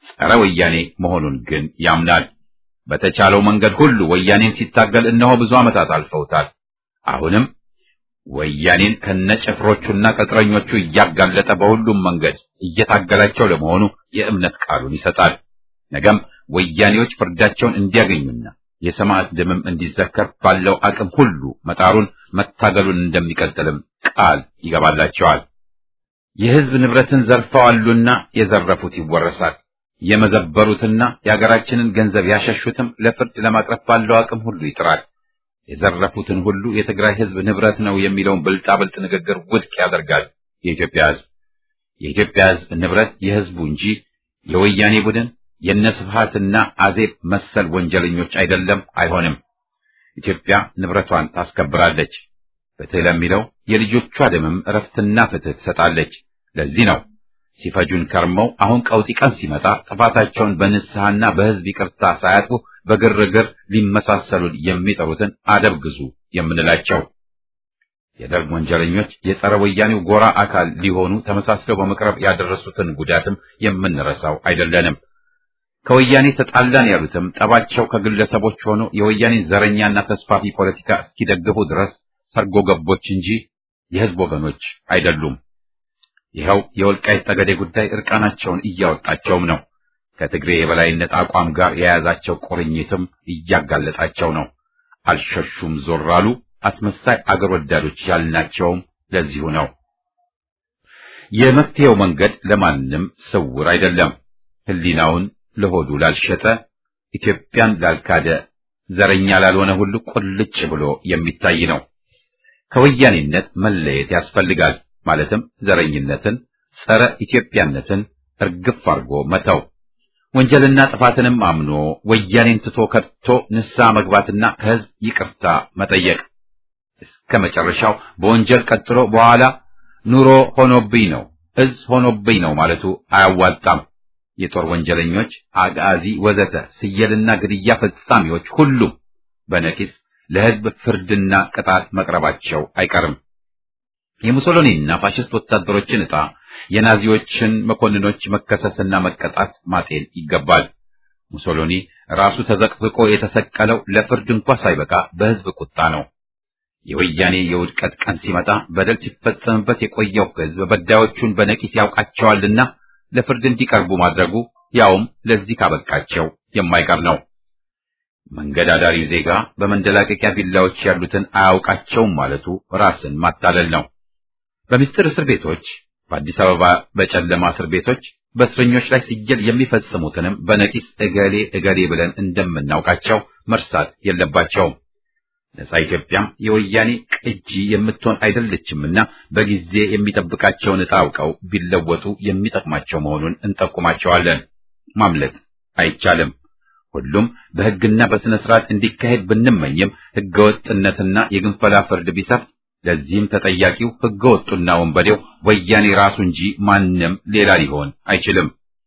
A: ጸረ ወያኔ መሆኑን ግን ያምናል። በተቻለው መንገድ ሁሉ ወያኔን ሲታገል እነሆ ብዙ ዓመታት አልፈውታል። አሁንም ወያኔን ከነጭፍሮቹና ቅጥረኞቹ እያጋለጠ በሁሉም መንገድ እየታገላቸው ለመሆኑ የእምነት ቃሉን ይሰጣል። ነገም ወያኔዎች ፍርዳቸውን እንዲያገኙና የሰማዕት ደምም እንዲዘከር ባለው አቅም ሁሉ መጣሩን መታገሉን እንደሚቀጥልም ቃል ይገባላቸዋል። የሕዝብ ንብረትን ዘርፈዋሉና የዘረፉት ይወረሳል። የመዘበሩትና የአገራችንን ገንዘብ ያሸሹትም ለፍርድ ለማቅረብ ባለው አቅም ሁሉ ይጥራል። የዘረፉትን ሁሉ የትግራይ ሕዝብ ንብረት ነው የሚለውን ብልጣብልጥ ንግግር ውድቅ ያደርጋል። የኢትዮጵያ ሕዝብ የኢትዮጵያ ሕዝብ ንብረት የሕዝቡ እንጂ የወያኔ ቡድን የነስብሃትና አዜብ መሰል ወንጀለኞች አይደለም፣ አይሆንም። ኢትዮጵያ ንብረቷን ታስከብራለች። ፍትህ ለሚለው የልጆቿ ደምም እረፍትና ፍትህ ትሰጣለች። ለዚህ ነው ሲፈጁን ከርመው አሁን ቀውጢ ቀን ሲመጣ ጥፋታቸውን በንስሐና በሕዝብ ይቅርታ ሳያጥፉ በግርግር ሊመሳሰሉን የሚጠሩትን አደብ ግዙ የምንላቸው። የደርግ ወንጀለኞች የጸረ ወያኔው ጎራ አካል ሊሆኑ ተመሳስለው በመቅረብ ያደረሱትን ጉዳትም የምንረሳው አይደለንም። ከወያኔ ተጣላን ያሉትም ጠባቸው ከግለሰቦች ሆኖ የወያኔን ዘረኛና ተስፋፊ ፖለቲካ እስኪደግፉ ድረስ ሰርጎ ገቦች እንጂ የሕዝብ ወገኖች አይደሉም። ይኸው የወልቃይት ጠገዴ ጉዳይ እርቃናቸውን እያወጣቸውም ነው። ከትግሬ የበላይነት አቋም ጋር የያዛቸው ቁርኝትም እያጋለጣቸው ነው። አልሸሹም ዞር አሉ። አስመሳይ አገር ወዳዶች ያልናቸውም ለዚሁ ነው። የመፍትሄው መንገድ ለማንም ስውር አይደለም። ሕሊናውን ለሆዱ ላልሸጠ፣ ኢትዮጵያን ላልካደ፣ ዘረኛ ላልሆነ ሁሉ ቁልጭ ብሎ የሚታይ ነው። ከወያኔነት መለየት ያስፈልጋል። ማለትም ዘረኝነትን፣ ጸረ ኢትዮጵያነትን እርግፍ አድርጎ መተው፣ ወንጀልና ጥፋትንም አምኖ ወያኔን ትቶ ከድቶ ንስሐ መግባትና ከሕዝብ ይቅርታ መጠየቅ እስከ መጨረሻው በወንጀል ቀጥሎ በኋላ ኑሮ ሆኖብኝ ነው እዝ ሆኖብኝ ነው ማለቱ አያዋጣም። የጦር ወንጀለኞች፣ አጋዚ፣ ወዘተ ስየልና ግድያ ፈጻሚዎች ሁሉም በነቂስ ለሕዝብ ፍርድና ቅጣት መቅረባቸው አይቀርም። የሙሶሎኒና ፋሽስት ወታደሮችን ዕጣ፣ የናዚዎችን መኮንኖች መከሰስና መቀጣት ማጤን ይገባል። ሙሶሎኒ ራሱ ተዘቅዝቆ የተሰቀለው ለፍርድ እንኳ ሳይበቃ በሕዝብ ቁጣ ነው። የወያኔ የውድቀት ቀን ሲመጣ በደል ሲፈጸምበት የቆየው ሕዝብ በዳዮቹን በነቂስ ያውቃቸዋልና ለፍርድ እንዲቀርቡ ማድረጉ ያውም ለዚህ ካበቃቸው የማይቀር ነው። መንገድ አዳሪ ዜጋ በመንደላቀቂያ ቢላዎች ያሉትን አያውቃቸውም ማለቱ ራስን ማታለል ነው። በምስጢር እስር ቤቶች፣ በአዲስ አበባ በጨለማ እስር ቤቶች በእስረኞች ላይ ሲገል የሚፈጽሙትንም በነቂስ እገሌ እገሌ ብለን እንደምናውቃቸው መርሳት የለባቸውም። ነጻ ኢትዮጵያም የወያኔ ቅጂ የምትሆን አይደለችምና በጊዜ የሚጠብቃቸውን ዕጣ አውቀው ቢለወጡ የሚጠቅማቸው መሆኑን እንጠቁማቸዋለን። ማምለጥ አይቻልም። ሁሉም በሕግና በሥነ ሥርዓት እንዲካሄድ ብንመኝም ሕገወጥነትና የግንፈላ ፍርድ ቢሰፍ ለዚህም ተጠያቂው ሕገወጡና ወንበዴው ወያኔ ራሱ እንጂ ማንም ሌላ ሊሆን አይችልም።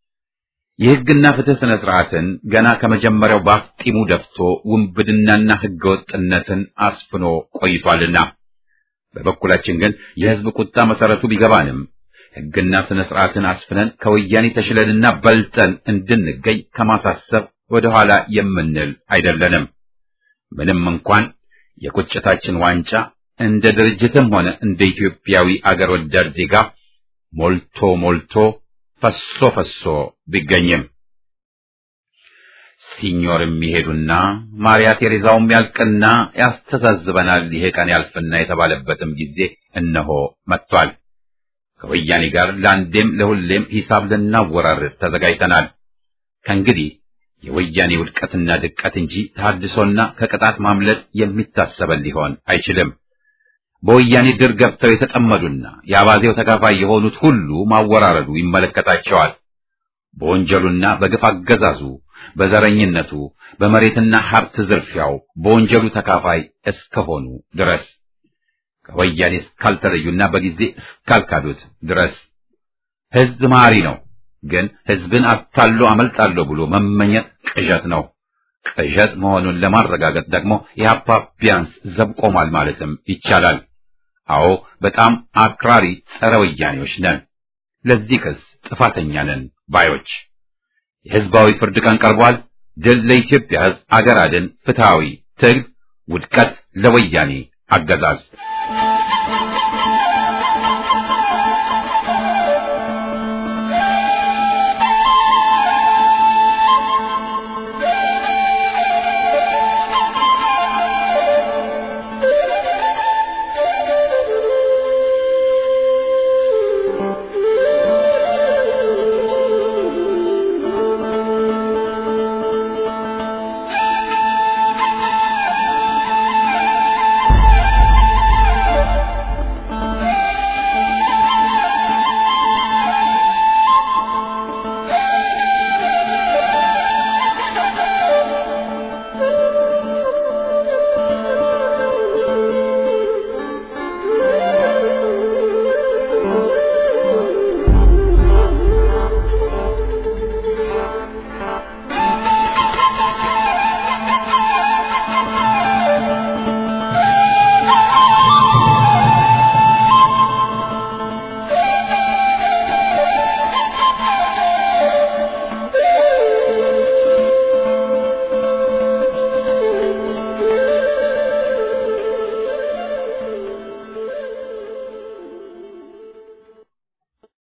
A: የሕግና ፍትህ ሥነ ሥርዓትን ገና ከመጀመሪያው ባፍጢሙ ደፍቶ ውንብድናና ሕገወጥነትን አስፍኖ ቆይቷልና በበኩላችን ግን የሕዝብ ቁጣ መሰረቱ ቢገባንም ሕግና ሥነ ሥርዓትን አስፍነን ከወያኔ ተሽለንና በልጠን እንድንገኝ ከማሳሰብ ወደ ኋላ የምንል አይደለንም። ምንም እንኳን የቁጭታችን ዋንጫ እንደ ድርጅትም ሆነ እንደ ኢትዮጵያዊ አገር ወዳድ ዜጋ ሞልቶ ሞልቶ ፈሶ ፈሶ ቢገኝም ሲኞርም ይሄዱና ማርያ ቴሬዛውም ያልቅና ያስተዛዝበናል ይሄ ቀን ያልፍና የተባለበትም ጊዜ እነሆ መጥቷል። ከወያኔ ጋር ለአንዴም ለሁሌም ሂሳብ ልናወራርድ ተዘጋጅተናል። ከእንግዲህ የወያኔ ውድቀትና ድቀት እንጂ ተሐድሶና ከቅጣት ማምለጥ የሚታሰበን ሊሆን አይችልም። በወያኔ ድር ገብተው የተጠመዱና የአባዜው ተካፋይ የሆኑት ሁሉ ማወራረዱ ይመለከታቸዋል። በወንጀሉና በግፍ አገዛዙ፣ በዘረኝነቱ፣ በመሬትና ሀብት ዝርፊያው በወንጀሉ ተካፋይ እስከሆኑ ድረስ ከወያኔ እስካልተለዩና በጊዜ እስካልካዱት ድረስ ሕዝብ መሐሪ ነው። ግን ሕዝብን አታሎ አመልጣለሁ ብሎ መመኘት ቅዠት ነው። ቅዠት መሆኑን ለማረጋገጥ ደግሞ ኢህአፓ ቢያንስ ዘብ ቆሟል ማለትም ይቻላል። አዎ በጣም አክራሪ ጸረ ወያኔዎች ነን። ለዚህ ክስ ጥፋተኛ ነን ባዮች። የሕዝባዊ ፍርድ ቀን ቀርቧል። ድል ለኢትዮጵያ ሕዝብ፣ አገር አድን ፍትሃዊ ትግል፣ ውድቀት ለወያኔ አገዛዝ።